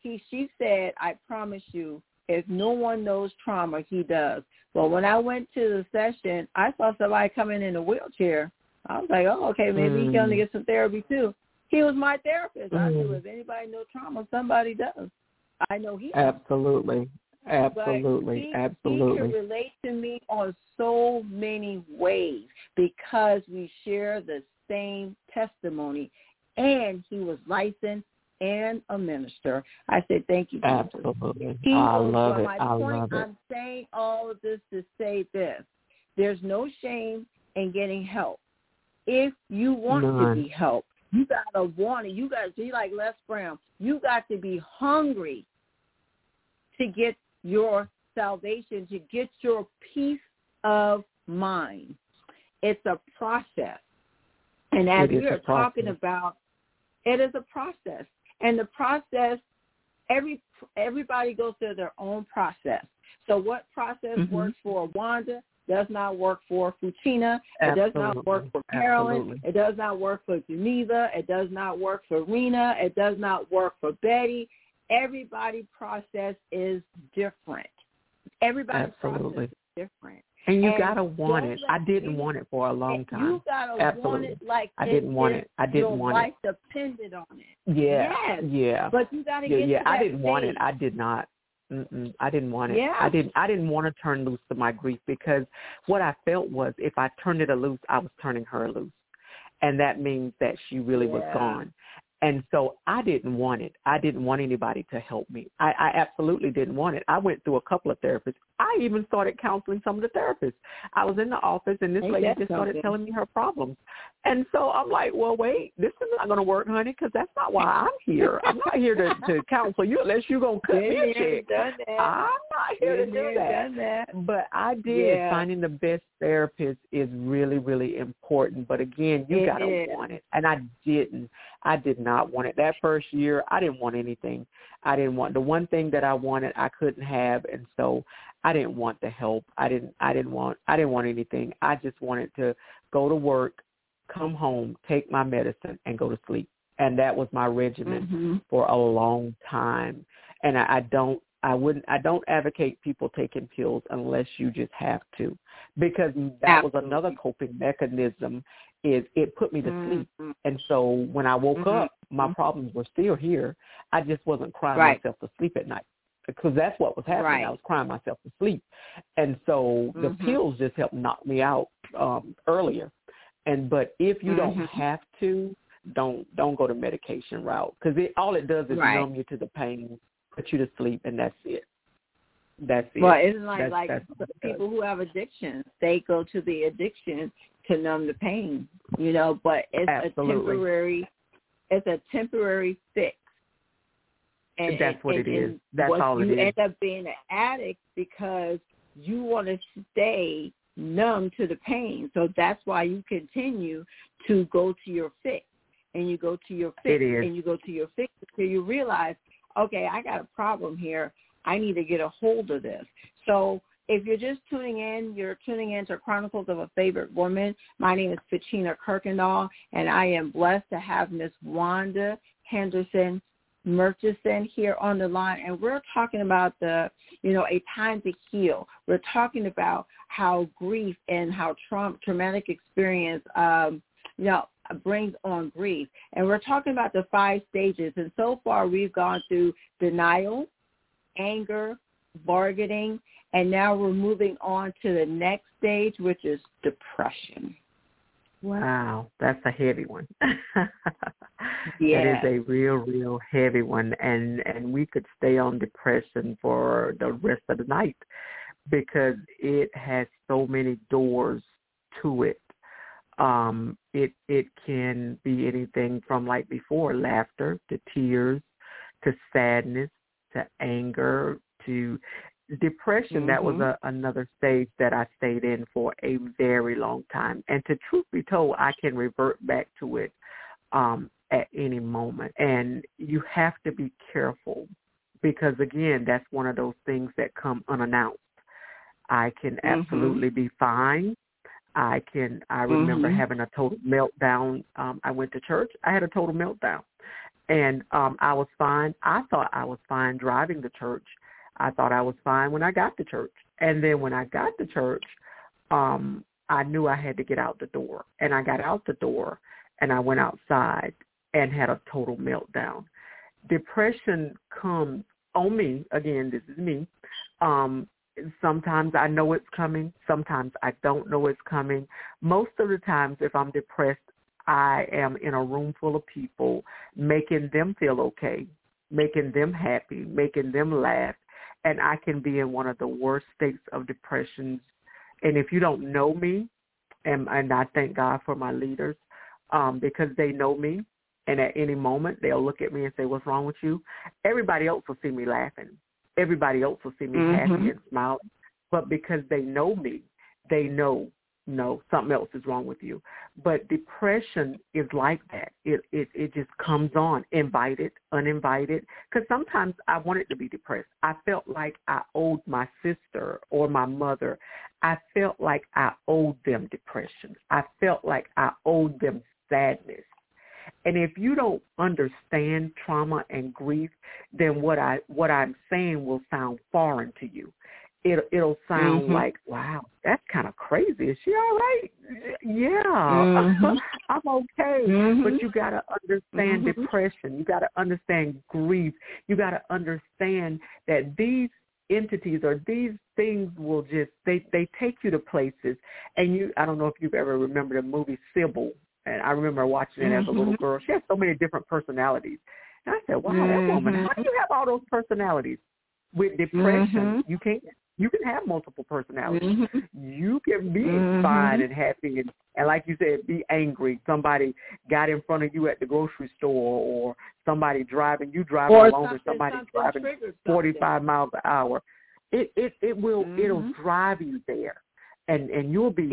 B: she said, I promise you, if no one knows trauma, he does. Well, when I went to the session, I saw somebody coming in a wheelchair. I was like, oh, okay, maybe he can get some therapy too. He was my therapist. I knew if anybody knows trauma, somebody does. I know he does.
C: Absolutely. Absolutely. Absolutely.
B: He can relate to me on so many ways because we share the same testimony. And he was licensed and a minister. I said, thank you, Jesus.
C: Absolutely. I love it. I love it.
B: I'm saying all of this to say this. There's no shame in getting help. If you want to be helped, you got to want it. You got to be like Les Brown. You got to be hungry to get your salvation, to get your peace of mind. It's a process. And as we are talking about, it is a process. And the process, everybody goes through their own process. So what process works for Wanda does not work for Fuchina. It does not work for Carolyn.
C: Absolutely.
B: It does not work for Geneva. It does not work for Rena. It does not work for Betty. Everybody's process is different. Everybody's process is different.
C: And you got to want it. I didn't want it for a long time.
B: You got to want it like
C: I didn't want it. I didn't want it.
B: Your life depended on it.
C: Yeah.
B: Yes.
C: Yeah.
B: But you got to get to that
C: I didn't want it.
B: stage.
C: I did not. I didn't want it.
B: Yeah.
C: I didn't want to turn loose to my grief because what I felt was if I turned it loose, I was turning her loose. And that means that she really was gone. And so I didn't want it. I didn't want anybody to help me. I absolutely didn't want it. I went through a couple of therapists. I even started counseling some of the therapists. I was in the office, and this lady just started telling me her problems. And so I'm like, well, wait, this is not going to work, honey, because that's not why I'm here. I'm not here to counsel you unless you're going to cut me a check. I'm not here to do that. But I did. Finding the best therapist is really, really important. But, again, you got to want it. And I didn't. I did not want it. That first year, I didn't want anything. I didn't want the one thing that I wanted, I couldn't have, and so I didn't want the help. I didn't want anything. I just wanted to go to work, come home, take my medicine, and go to sleep. And that was my regimen for a long time. And I don't advocate people taking pills unless you just have to, because that was another coping mechanism. It put me to sleep. And so when I woke up, my problems were still here. I just wasn't crying myself to sleep at night, because that's what was happening. I was crying myself to sleep. And so the pills just helped knock me out earlier. But if you don't have to, don't go the medication route, because all it does is numb you to the pain, put you to sleep, and that's it. That's it.
B: Well, isn't like people who have addictions, they go to the addiction to numb the pain, but it's a temporary fix.
C: And that's what it is. That's all it is.
B: You end up being an addict because you want to stay numb to the pain. So that's why you continue to go to your fix, and you go to your fix, and you go to your fix until you realize, okay, I got a problem here. I need to get a hold of this. So if you're just tuning in, you're tuning in to Chronicles of a Favorite Woman. My name is Fuchina Kirkendall, and I am blessed to have Miss Wanda Henderson Murchison here on the line. And we're talking about a time to heal. We're talking about how grief and how traumatic experience, brings on grief. And we're talking about the 5 stages. And so far we've gone through denial, anger, bargaining, and now we're moving on to the next stage, which is depression.
C: Wow, that's a heavy one.
B: Yeah.
C: It is a real, real heavy one, and we could stay on depression for the rest of the night because it has so many doors to it. It can be anything from, like before, laughter to tears to sadness to anger to depression. That was another stage that I stayed in for a very long time. And to truth be told, I can revert back to it at any moment. And you have to be careful because, again, that's one of those things that come unannounced. I can absolutely be fine. I remember having a total meltdown. I went to church. I had a total meltdown. And I was fine. I thought I was fine driving to church. I thought I was fine when I got to church. And then when I got to church, I knew I had to get out the door. And I got out the door, and I went outside and had a total meltdown. Depression comes on me. Again, this is me. Sometimes I know it's coming. Sometimes I don't know it's coming. Most of the times, if I'm depressed, I am in a room full of people, making them feel okay, making them happy, making them laugh, and I can be in one of the worst states of depression. And if you don't know me, and I thank God for my leaders, because they know me, and at any moment they'll look at me and say, "What's wrong with you?" Everybody else will see me laughing. Everybody else will see me happy and smiling. But because they know me, they know, no, something else is wrong with you. But depression is like that. It just comes on, invited, uninvited. Because sometimes I wanted to be depressed. I felt like I owed my sister or my mother. I felt like I owed them depression. I felt like I owed them sadness. And if you don't understand trauma and grief, then what I'm saying will sound foreign to you. It'll sound like, wow, that's kind of crazy. Is she all right? Yeah, I'm okay. But you got to understand depression. You got to understand grief. You got to understand that these entities or these things will just, they take you to places. And I don't know if you've ever remembered the movie Sybil. And I remember watching it as a little girl. She had so many different personalities. And I said, wow, that woman, how do you have all those personalities? With depression, you can have multiple personalities. You can be fine and happy and like you said, be angry. Somebody got in front of you at the grocery store, or somebody driving along, or somebody driving 45 miles an hour. It'll drive you there. And you'll be,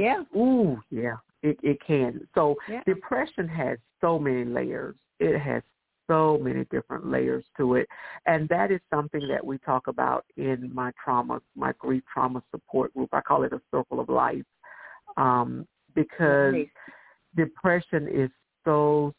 C: it can. So depression has so many layers. It has so many different layers to it. And that is something that we talk about in my grief trauma support group. I call it a circle of life, because depression is so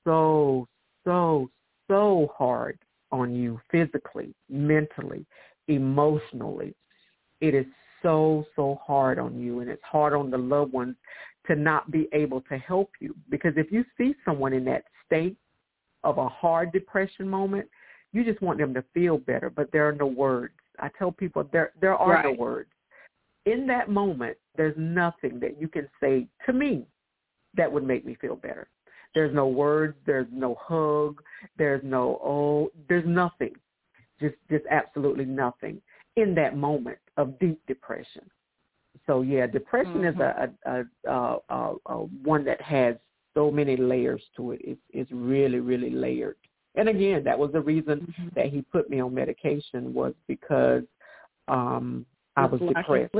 C: hard on you physically, mentally, emotionally. It is so hard on you, and it's hard on the loved ones to not be able to help you. Because if you see someone in that state of a hard depression moment, you just want them to feel better, but there are no words. I tell people there are no words. In that moment, there's nothing that you can say to me that would make me feel better. There's no words, there's no hug, there's nothing. Just absolutely nothing in that moment of deep depression. So depression is a one that has so many layers to it. It's really, really layered. And again, that was the reason that he put me on medication, was because I was depressed.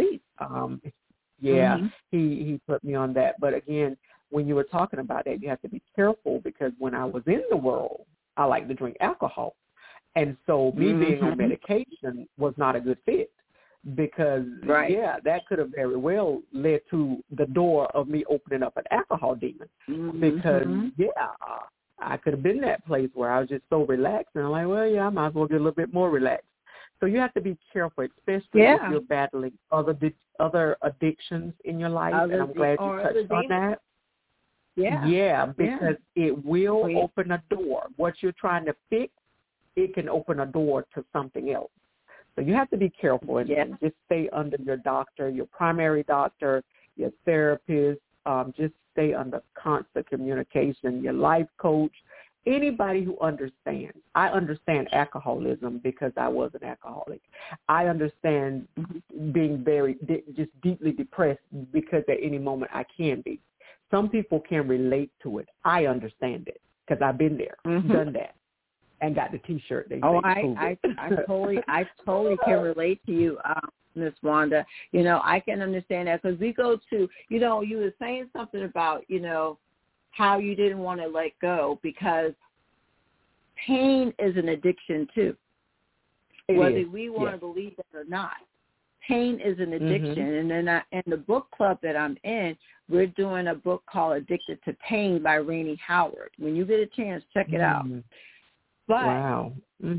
C: He put me on that. But again, when you were talking about that, you have to be careful, because when I was in the world, I like to drink alcohol. And so me being on medication was not a good fit, because, that could have very well led to the door of me opening up an alcohol demon, because, I could have been that place where I was just so relaxed, and I'm like, I might as well get a little bit more relaxed. So you have to be careful, especially if you're battling other addictions in your life, and I'm glad you touched on that. Because it will open a door. What you're trying to fix, it can open a door to something else. So you have to be careful and just stay under your doctor, your primary doctor, your therapist. Just stay under constant communication, your life coach, anybody who understands. I understand alcoholism because I was an alcoholic. I understand being just deeply depressed, because at any moment I can be. Some people can relate to it. I understand it because I've been there, done that, and got the T-shirt.
B: I totally can relate to you, Miss Wanda. I can understand that, because we go to, you were saying something about, how you didn't want to let go, because pain is an addiction too. Whether we want to believe it or not, pain is an addiction. And then in the book club that I'm in, we're doing a book called Addicted to Pain by Rainey Howard. When you get a chance, check it out. But
C: wow.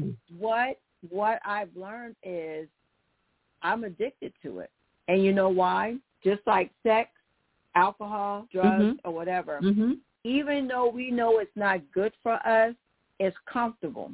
B: what I've learned is I'm addicted to it. And you know why? Just like sex, alcohol, drugs, or whatever, even though we know it's not good for us, it's comfortable.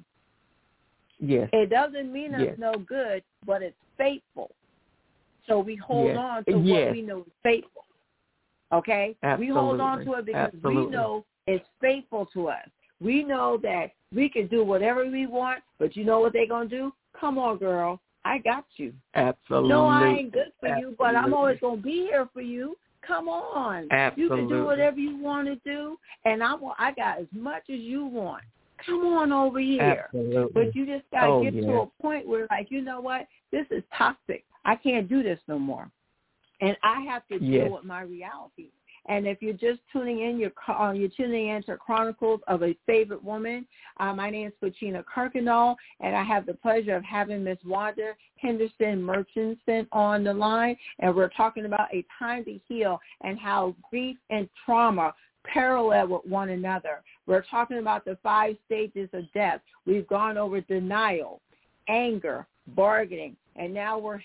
C: Yes.
B: It doesn't mean it's no good, but it's faithful. So we hold on to what we know is faithful. Okay?
C: Absolutely.
B: We hold on to it because we know it's faithful to us. We know that we can do whatever we want, but you know what they're going to do? Come on, girl. I got you.
C: Absolutely.
B: No, I ain't good for you, but I'm always going to be here for you. Come on.
C: Absolutely.
B: You can do whatever you want to do, and I got as much as you want. Come on over here.
C: Absolutely.
B: But you just got to get to a point where, like, you know what? This is toxic. I can't do this no more. And I have to deal with my reality. And if you're just tuning in, you're tuning into Chronicles of a Favorite Woman. My name is Fuchina Kirkendall, and I have the pleasure of having Miss Wanda Henderson Murchison on the line. And we're talking about a time to heal and how grief and trauma parallel with one another. We're talking about the 5 stages of death. We've gone over denial, anger, bargaining, and now we're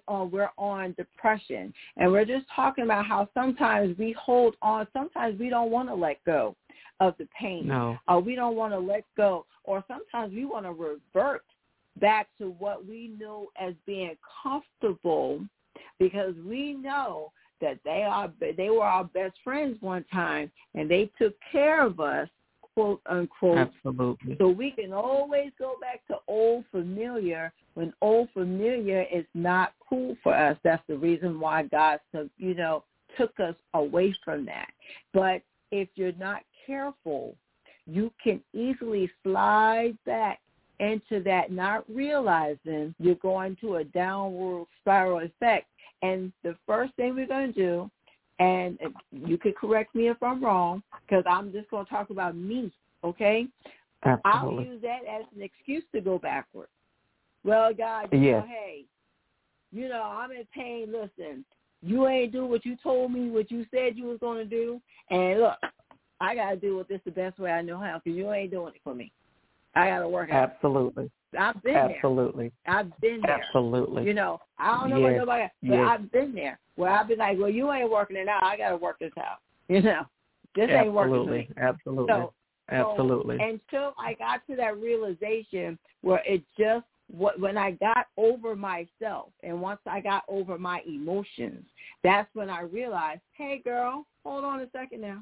B: on depression. And we're just talking about how sometimes we hold on, sometimes we don't want to let go of the pain.
C: No.
B: Or we don't want to let go. Or sometimes we want to revert back to what we know as being comfortable because we know that they were our best friends one time and they took care of us, quote unquote.
C: Absolutely.
B: So we can always go back to old familiar when old familiar is not cool for us. That's the reason why God, took us away from that. But if you're not careful, you can easily slide back into that, not realizing you're going to a downward spiral effect. And the first thing we're going to do, and you could correct me if I'm wrong, because I'm just going to talk about me, okay?
C: Absolutely.
B: I'll use that as an excuse to go backwards. Well, God, hey, I'm in pain. Listen, you ain't do what you told me, what you said you was going to do. And look, I got to deal with this the best way I know how because you ain't doing it for me. I got to work out.
C: Absolutely.
B: I've been
C: Absolutely.
B: there. I've been there.
C: Absolutely.
B: I don't know what nobody, but I've been there where I've been like, well, you ain't working it out. I got to work this out. This ain't working for me.
C: Absolutely. Absolutely.
B: Until I got to that realization where it just, when I got over myself and once I got over my emotions, that's when I realized, hey, girl, hold on a second now.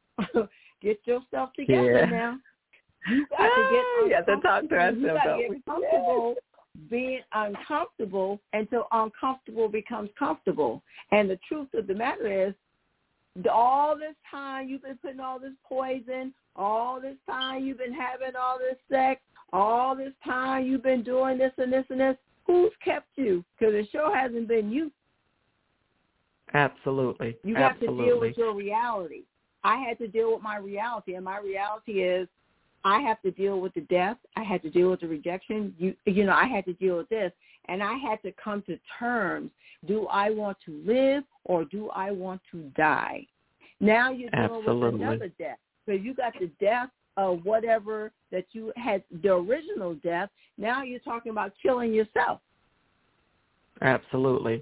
B: Get yourself together now. You got to get comfortable being uncomfortable until uncomfortable becomes comfortable. And the truth of the matter is, all this time you've been putting all this poison, all this time you've been having all this sex, all this time you've been doing this and this and this, who's kept you? Because it sure hasn't been you.
C: Absolutely.
B: You have to deal with your reality. I had to deal with my reality, and my reality is I have to deal with the death. I had to deal with the rejection. I had to deal with this, and I had to come to terms. Do I want to live or do I want to die? Now you're dealing with another death. So you got the death of whatever that you had, the original death. Now you're talking about killing yourself.
C: Absolutely.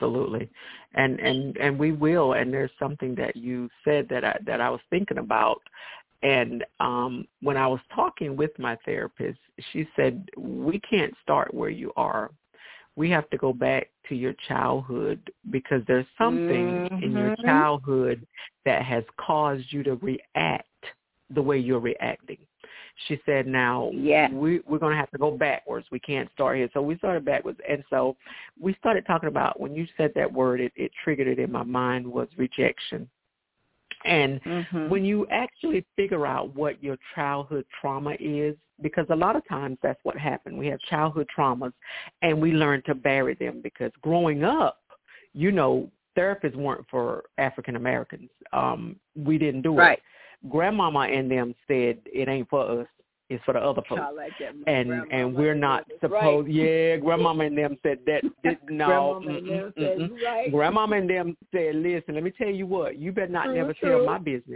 C: And we will. And there's something that you said that I was thinking about. And when I was talking with my therapist, she said, we can't start where you are. We have to go back to your childhood because there's something in your childhood that has caused you to react the way you're reacting. She said, now, we're going to have to go backwards. We can't start here. So we started backwards. And so we started talking about, when you said that word, it triggered it in my mind, was rejection. And when you actually figure out what your childhood trauma is, because a lot of times that's what happened. We have childhood traumas, and we learn to bury them because growing up, therapists weren't for African Americans. We didn't do it. Grandmama and them said it ain't for us. It's for the other folks.
B: I like that.
C: And we're not supposed. Grandmama and them said that. No. Grandmama and them said, listen, let me tell you what. You better not never tell my business.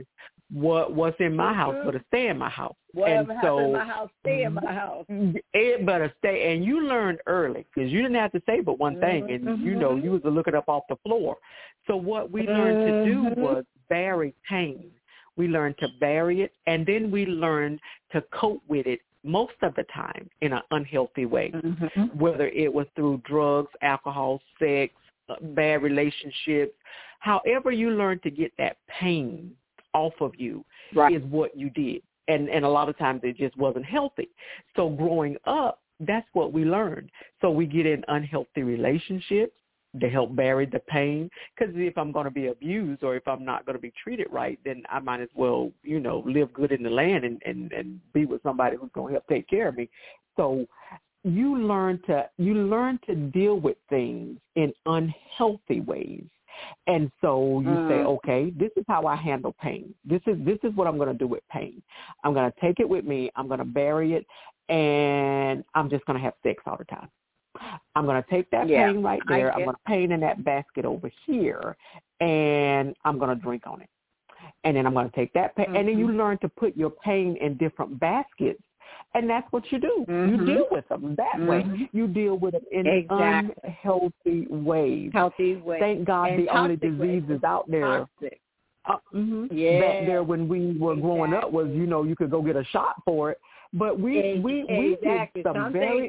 C: what's in my house better stay in my house.
B: Whatever
C: and
B: happens in my house, stay in my house.
C: It better stay. And you learned early because you didn't have to say but one thing, and you was looking up off the floor. So what we learned to do was bury pain. We learned to bury it, and then we learned to cope with it most of the time in an unhealthy way, whether it was through drugs, alcohol, sex, bad relationships. However you learn to get that pain off of you is what you did. And a lot of times it just wasn't healthy. So growing up, that's what we learned. So we get in unhealthy relationships to help bury the pain. Because if I'm going to be abused or if I'm not going to be treated right, then I might as well, live good in the land and be with somebody who's going to help take care of me. So you learn to deal with things in unhealthy ways. And so you say, okay, this is how I handle pain. This is what I'm going to do with pain. I'm going to take it with me. I'm going to bury it, and I'm just going to have sex all the time. I'm going to take that pain right there. I'm going to pain in that basket over here, and I'm going to drink on it. And then I'm going to take that pain. And then you learn to put your pain in different baskets. And that's what you do. You deal with them that way. You deal with them in unhealthy ways. Thank God and the only diseases out there back there when we were growing up was, you could go get a shot for it. But we did some very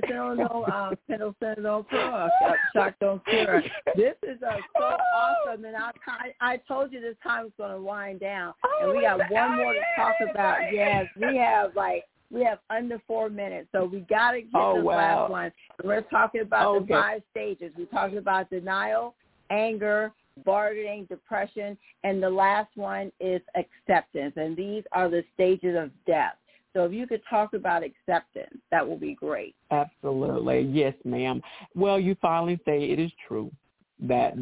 B: penicillin don't cure, shock don't cure. This is so awesome, and I told you this time was going to wind down, and we got one more to talk about. Yes, we have under 4 minutes, so we got to get this last one. We're talking about the 5 stages. We're talking about denial, anger, bargaining, depression, and the last one is acceptance. And these are the stages of death. So if you could talk about acceptance, that would be great.
C: Absolutely. Yes, ma'am. Well, you finally say it is true that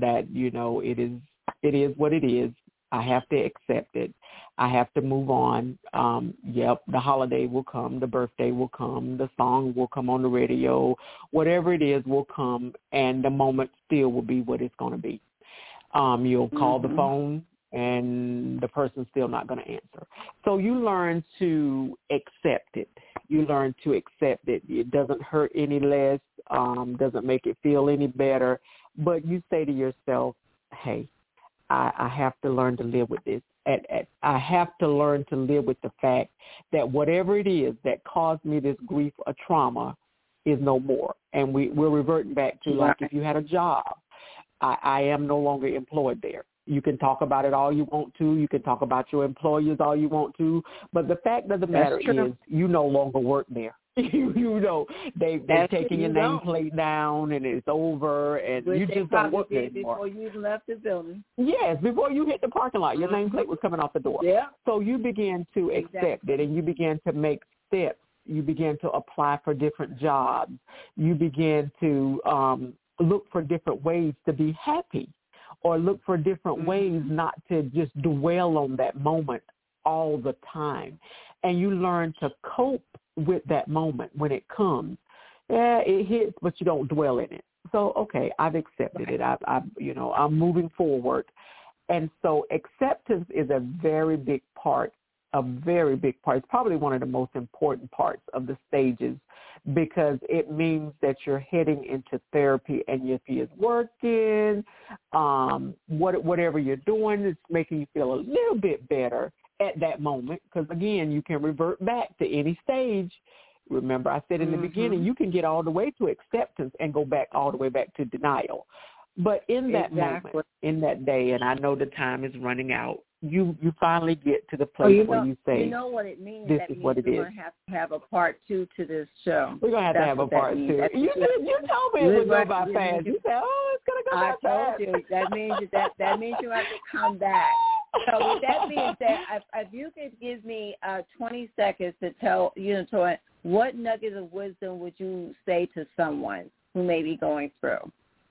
C: it is what it is. I have to accept it. I have to move on. The holiday will come, the birthday will come, the song will come on the radio, whatever it is will come, and the moment still will be what it's going to be. You'll call the phone, and the person's still not going to answer. So you learn to accept it. You learn to accept it. It doesn't hurt any less, doesn't make it feel any better, but you say to yourself, hey, I have to learn to live with this. I have to learn to live with the fact that whatever it is that caused me this grief or trauma is no more. And we're reverting back to like if you had a job, I am no longer employed there. You can talk about it all you want to. You can talk about your employers all you want to. But the fact of the matter is you no longer work there. They're taking your nameplate down and it's over and you just don't work there anymore.
B: Before you even left the building.
C: Yes, before you hit the parking lot, your nameplate was coming off the door.
B: Yeah.
C: So you begin to accept it and you begin to make steps. You begin to apply for different jobs. You begin to look for different ways to be happy or look for different ways not to just dwell on that moment all the time. And you learn to cope with that moment when it comes. Yeah, it hits, but you don't dwell in it. So, okay, I've accepted it. I'm moving forward. And so acceptance is a very big part. It's probably one of the most important parts of the stages because it means that you're heading into therapy and if it's working, whatever you're doing, it's making you feel a little bit better at that moment because, again, you can revert back to any stage. Remember, I said in the beginning, you can get all the way to acceptance and go back all the way back to denial. But in that moment, in that day, and I know the time is running out, you finally get to the place where you say,
B: you know what it means?
C: This
B: that
C: is
B: means
C: what it
B: we're
C: is.
B: going to have to have a part 2 to this show.
C: We're going to have a part 2. You told me it would go by fast. You said, it's going to go by fast.
B: I told you. That means you have to come back. So with that being said, if you could give me 20 seconds to tell what nuggets of wisdom would you say to someone who may be going through?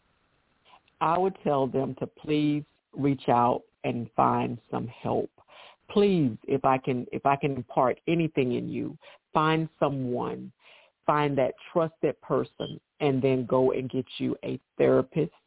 C: I would tell them to please reach out and find some help. Please, if I can impart anything in you, find someone, find that trusted person, and then go and get you a therapist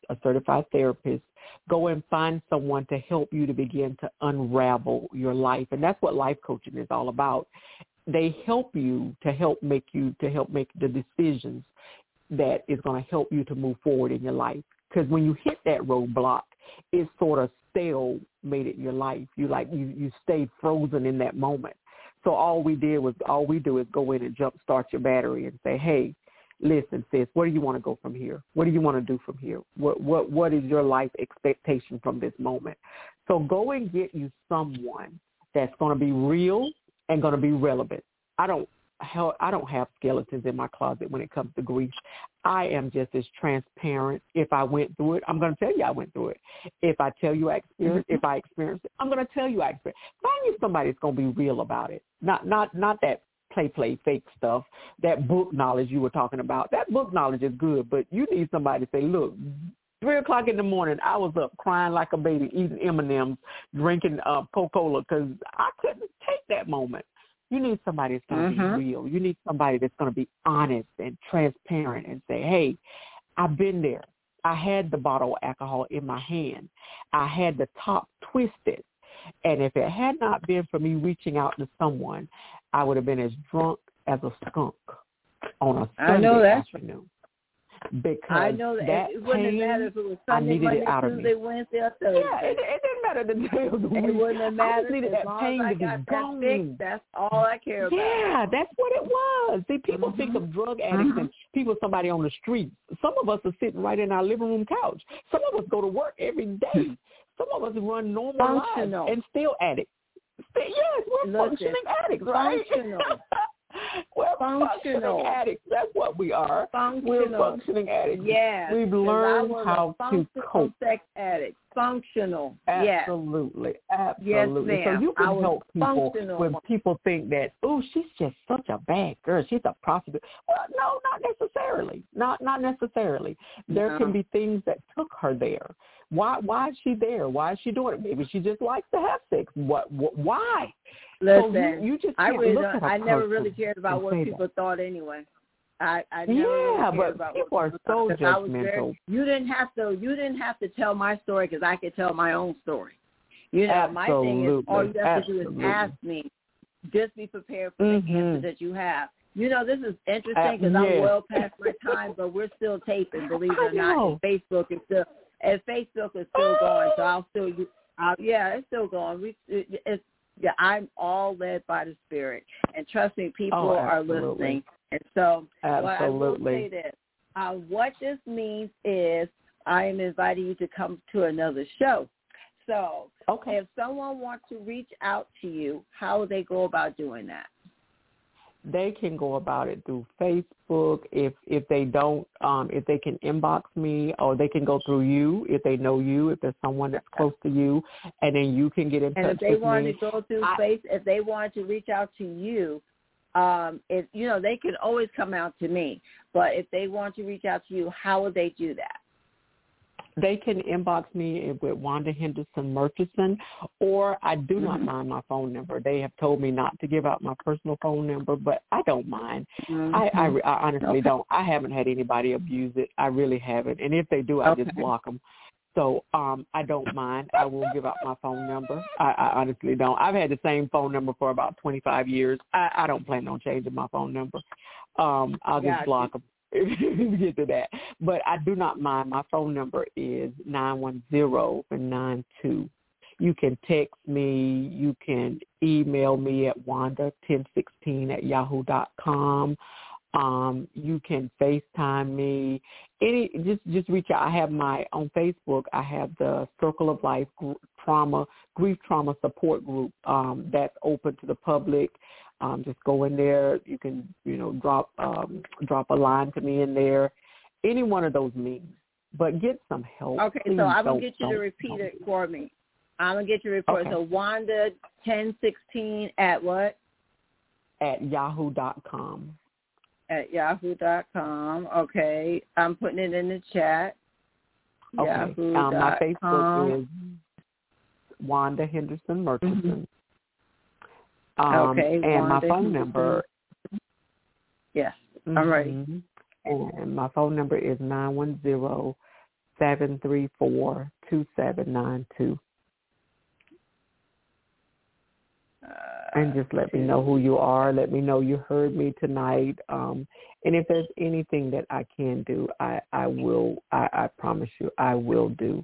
C: a certified therapist. Go and find someone to help you to begin to unravel your life. And that's what life coaching is all about. They help you to help make the decisions that is going to help you to move forward in your life. Because when you hit that roadblock, it sort of stalemated your life. You stayed frozen in that moment. So all we do is go in and jumpstart your battery and say, hey, listen, sis, where do you want to go from here? What do you want to do from here? What is your life expectation from this moment? So go and get you someone that's going to be real and going to be relevant. I don't have skeletons in my closet when it comes to grief. I am just as transparent. If I went through it, I'm going to tell you I went through it. If I tell you I experienced it, I'm going to tell you I experienced it. Find you somebody that's going to be real about it. Not that play fake stuff, that book knowledge you were talking about. That book knowledge is good, but you need somebody to say, look, 3 o'clock in the morning, I was up crying like a baby, eating M&Ms, drinking Coca-Cola because I couldn't take that moment. You need somebody that's going to be real. You need somebody that's going to be honest and transparent and say, hey, I've been there. I had the bottle of alcohol in my hand. I had the top twisted. And if it had not been for me reaching out to someone, I would have been as drunk as a skunk on a Sunday afternoon. Because
B: I know that it wouldn't matter if it was Sunday, Monday, Tuesday, Wednesday, or Thursday.
C: Yeah, it didn't matter the day of the week.
B: It wouldn't have mattered.
C: I needed that pain to be gone.
B: Fixed, that's all I care about.
C: Yeah, that's what it was. See, people think of drug addicts and somebody on the street. Some of us are sitting right in our living room couch. Some of us go to work every day. Some of us run normal lives and still addicts. Yes, we're functioning addicts, right? We're functioning addicts. That's what we are. We're functioning addicts.
B: Yeah.
C: We've learned how to cope.
B: Sex addicts. Functional.
C: Absolutely.
B: Yes.
C: Absolutely.
B: Yes,
C: so you can help people when
B: functional.
C: people think that, oh, she's just such a bad girl. She's a prostitute. Well, no, not necessarily. Not necessarily. There can be things that took her there. Why is she there? Why is she doing it? Maybe she just likes to have sex. Why?
B: Listen,
C: so you just
B: I never really cared about what people thought anyway. I never really cared about
C: people are so judgmental.
B: You didn't have to tell my story because I could tell my own story. You know, my thing is all you have to do is ask me. Just be prepared for the answer that you have. You know, this is interesting because I'm well past my time, but we're still taping. Believe it or not, and Facebook is still going. So I'll still it's still going. I'm all led by the Spirit, and trust me, people are listening. And so, I will say this: what this means is, I am inviting you to come to another show. So, if someone wants to reach out to you, how would they go about doing that?
C: They can go about it through Facebook. If they don't, if they can inbox me, or they can go through you if they know you, if there's someone that's close to you, and then you can get in touch with me.
B: And if they want to go through if they want to reach out to you, if they can always come out to me. But if they want to reach out to you, how would they do that?
C: They can inbox me with Wanda Henderson Murchison, or I do not mind my phone number. They have told me not to give out my personal phone number, but I don't mind. I honestly don't. I haven't had anybody abuse it. I really haven't. And if they do, I just block them. So I don't mind. I will give out my phone number. I honestly don't. I've had the same phone number for about 25 years. I don't plan on changing my phone number. I'll just block them. If you get to that. But I do not mind. My phone number is 910-92. You can text me. You can email me at wanda1016@yahoo.com. You can FaceTime me. Just reach out. I have on Facebook, I have the Circle of Life Grief Trauma Support Group that's open to the public. Just go in there. You can, drop a line to me in there. Any one of those means. But get some help. Okay, please. So I'm going to get you to repeat it for me. I'm going to get you to report. So Wanda1016 at what? At yahoo.com.
B: At yahoo.com. Okay. I'm putting it in the chat.
C: Okay.
B: Yahoo.com.
C: My Facebook is Wanda Henderson Murchison. And my phone number.
B: Yes, I'm ready.
C: And my phone number is 910-786-8255. 734-2792. And just let me know who you are. Let me know you heard me tonight. And if there's anything that I can do, I will. I promise you, I will do.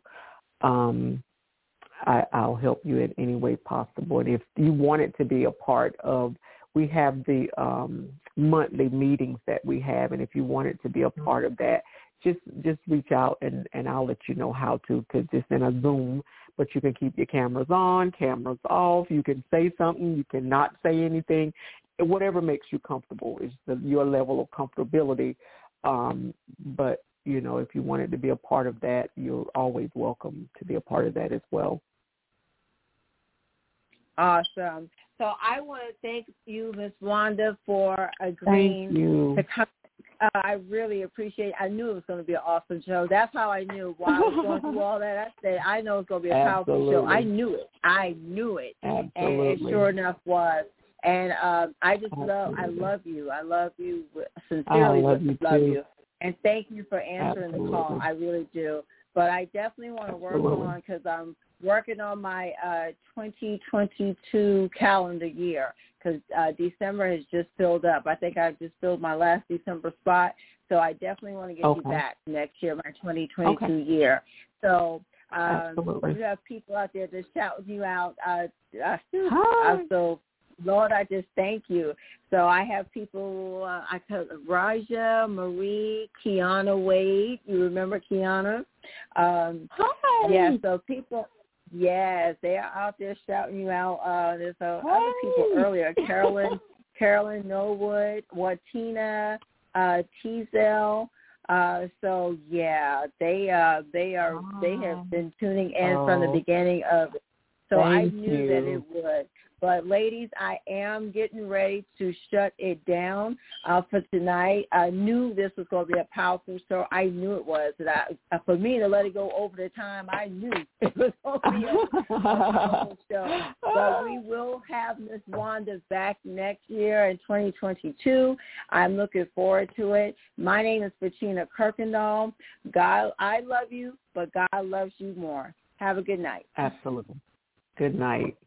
C: I'll help you in any way possible. And if you want it to be a part of, we have the monthly meetings that we have, and if you want it to be a part of that, just reach out and I'll let you know how to, because it's in a Zoom, but you can keep your cameras on, cameras off. You can say something. You cannot say anything. Whatever makes you comfortable is your level of comfortability. But, you know, if you wanted to be a part of that, you're always welcome to be a part of that as well.
B: Awesome. So I want to thank you, Ms. Wanda, for agreeing to come. I really appreciate it. I knew it was going to be an awesome show. That's how I knew while I was going through all that. I said, I know it's going to be a powerful show. I knew it. Absolutely. And it sure enough was. And I just I love you. I love you sincerely. Love you. And thank you for answering the call. I really do. But I definitely want to work on, because I'm working on my 2022 calendar year, because December has just filled up. I think I just filled my last December spot, so I definitely want to get you back next year, my 2022 year. So you have people out there just shouting you out. So, Lord, I just thank you. So I have people, I call Raja, Marie, Kiana Wade. You remember Kiana? Hi. Yeah, so people... Yes, they are out there shouting you out. There's other people earlier, Carolyn Norwood, Watina, Teasel. So yeah, they have been tuning in from the beginning of it. So I knew that it would. But ladies, I am getting ready to shut it down for tonight. I knew this was going to be a powerful show. I knew it was. For me to let it go over the time, I knew it was going to be a powerful show. But we will have Ms. Wanda back next year in 2022. I'm looking forward to it. My name is Bettina Kirkendall. God, I love you, but God loves you more. Have a good night.
C: Absolutely. Good night.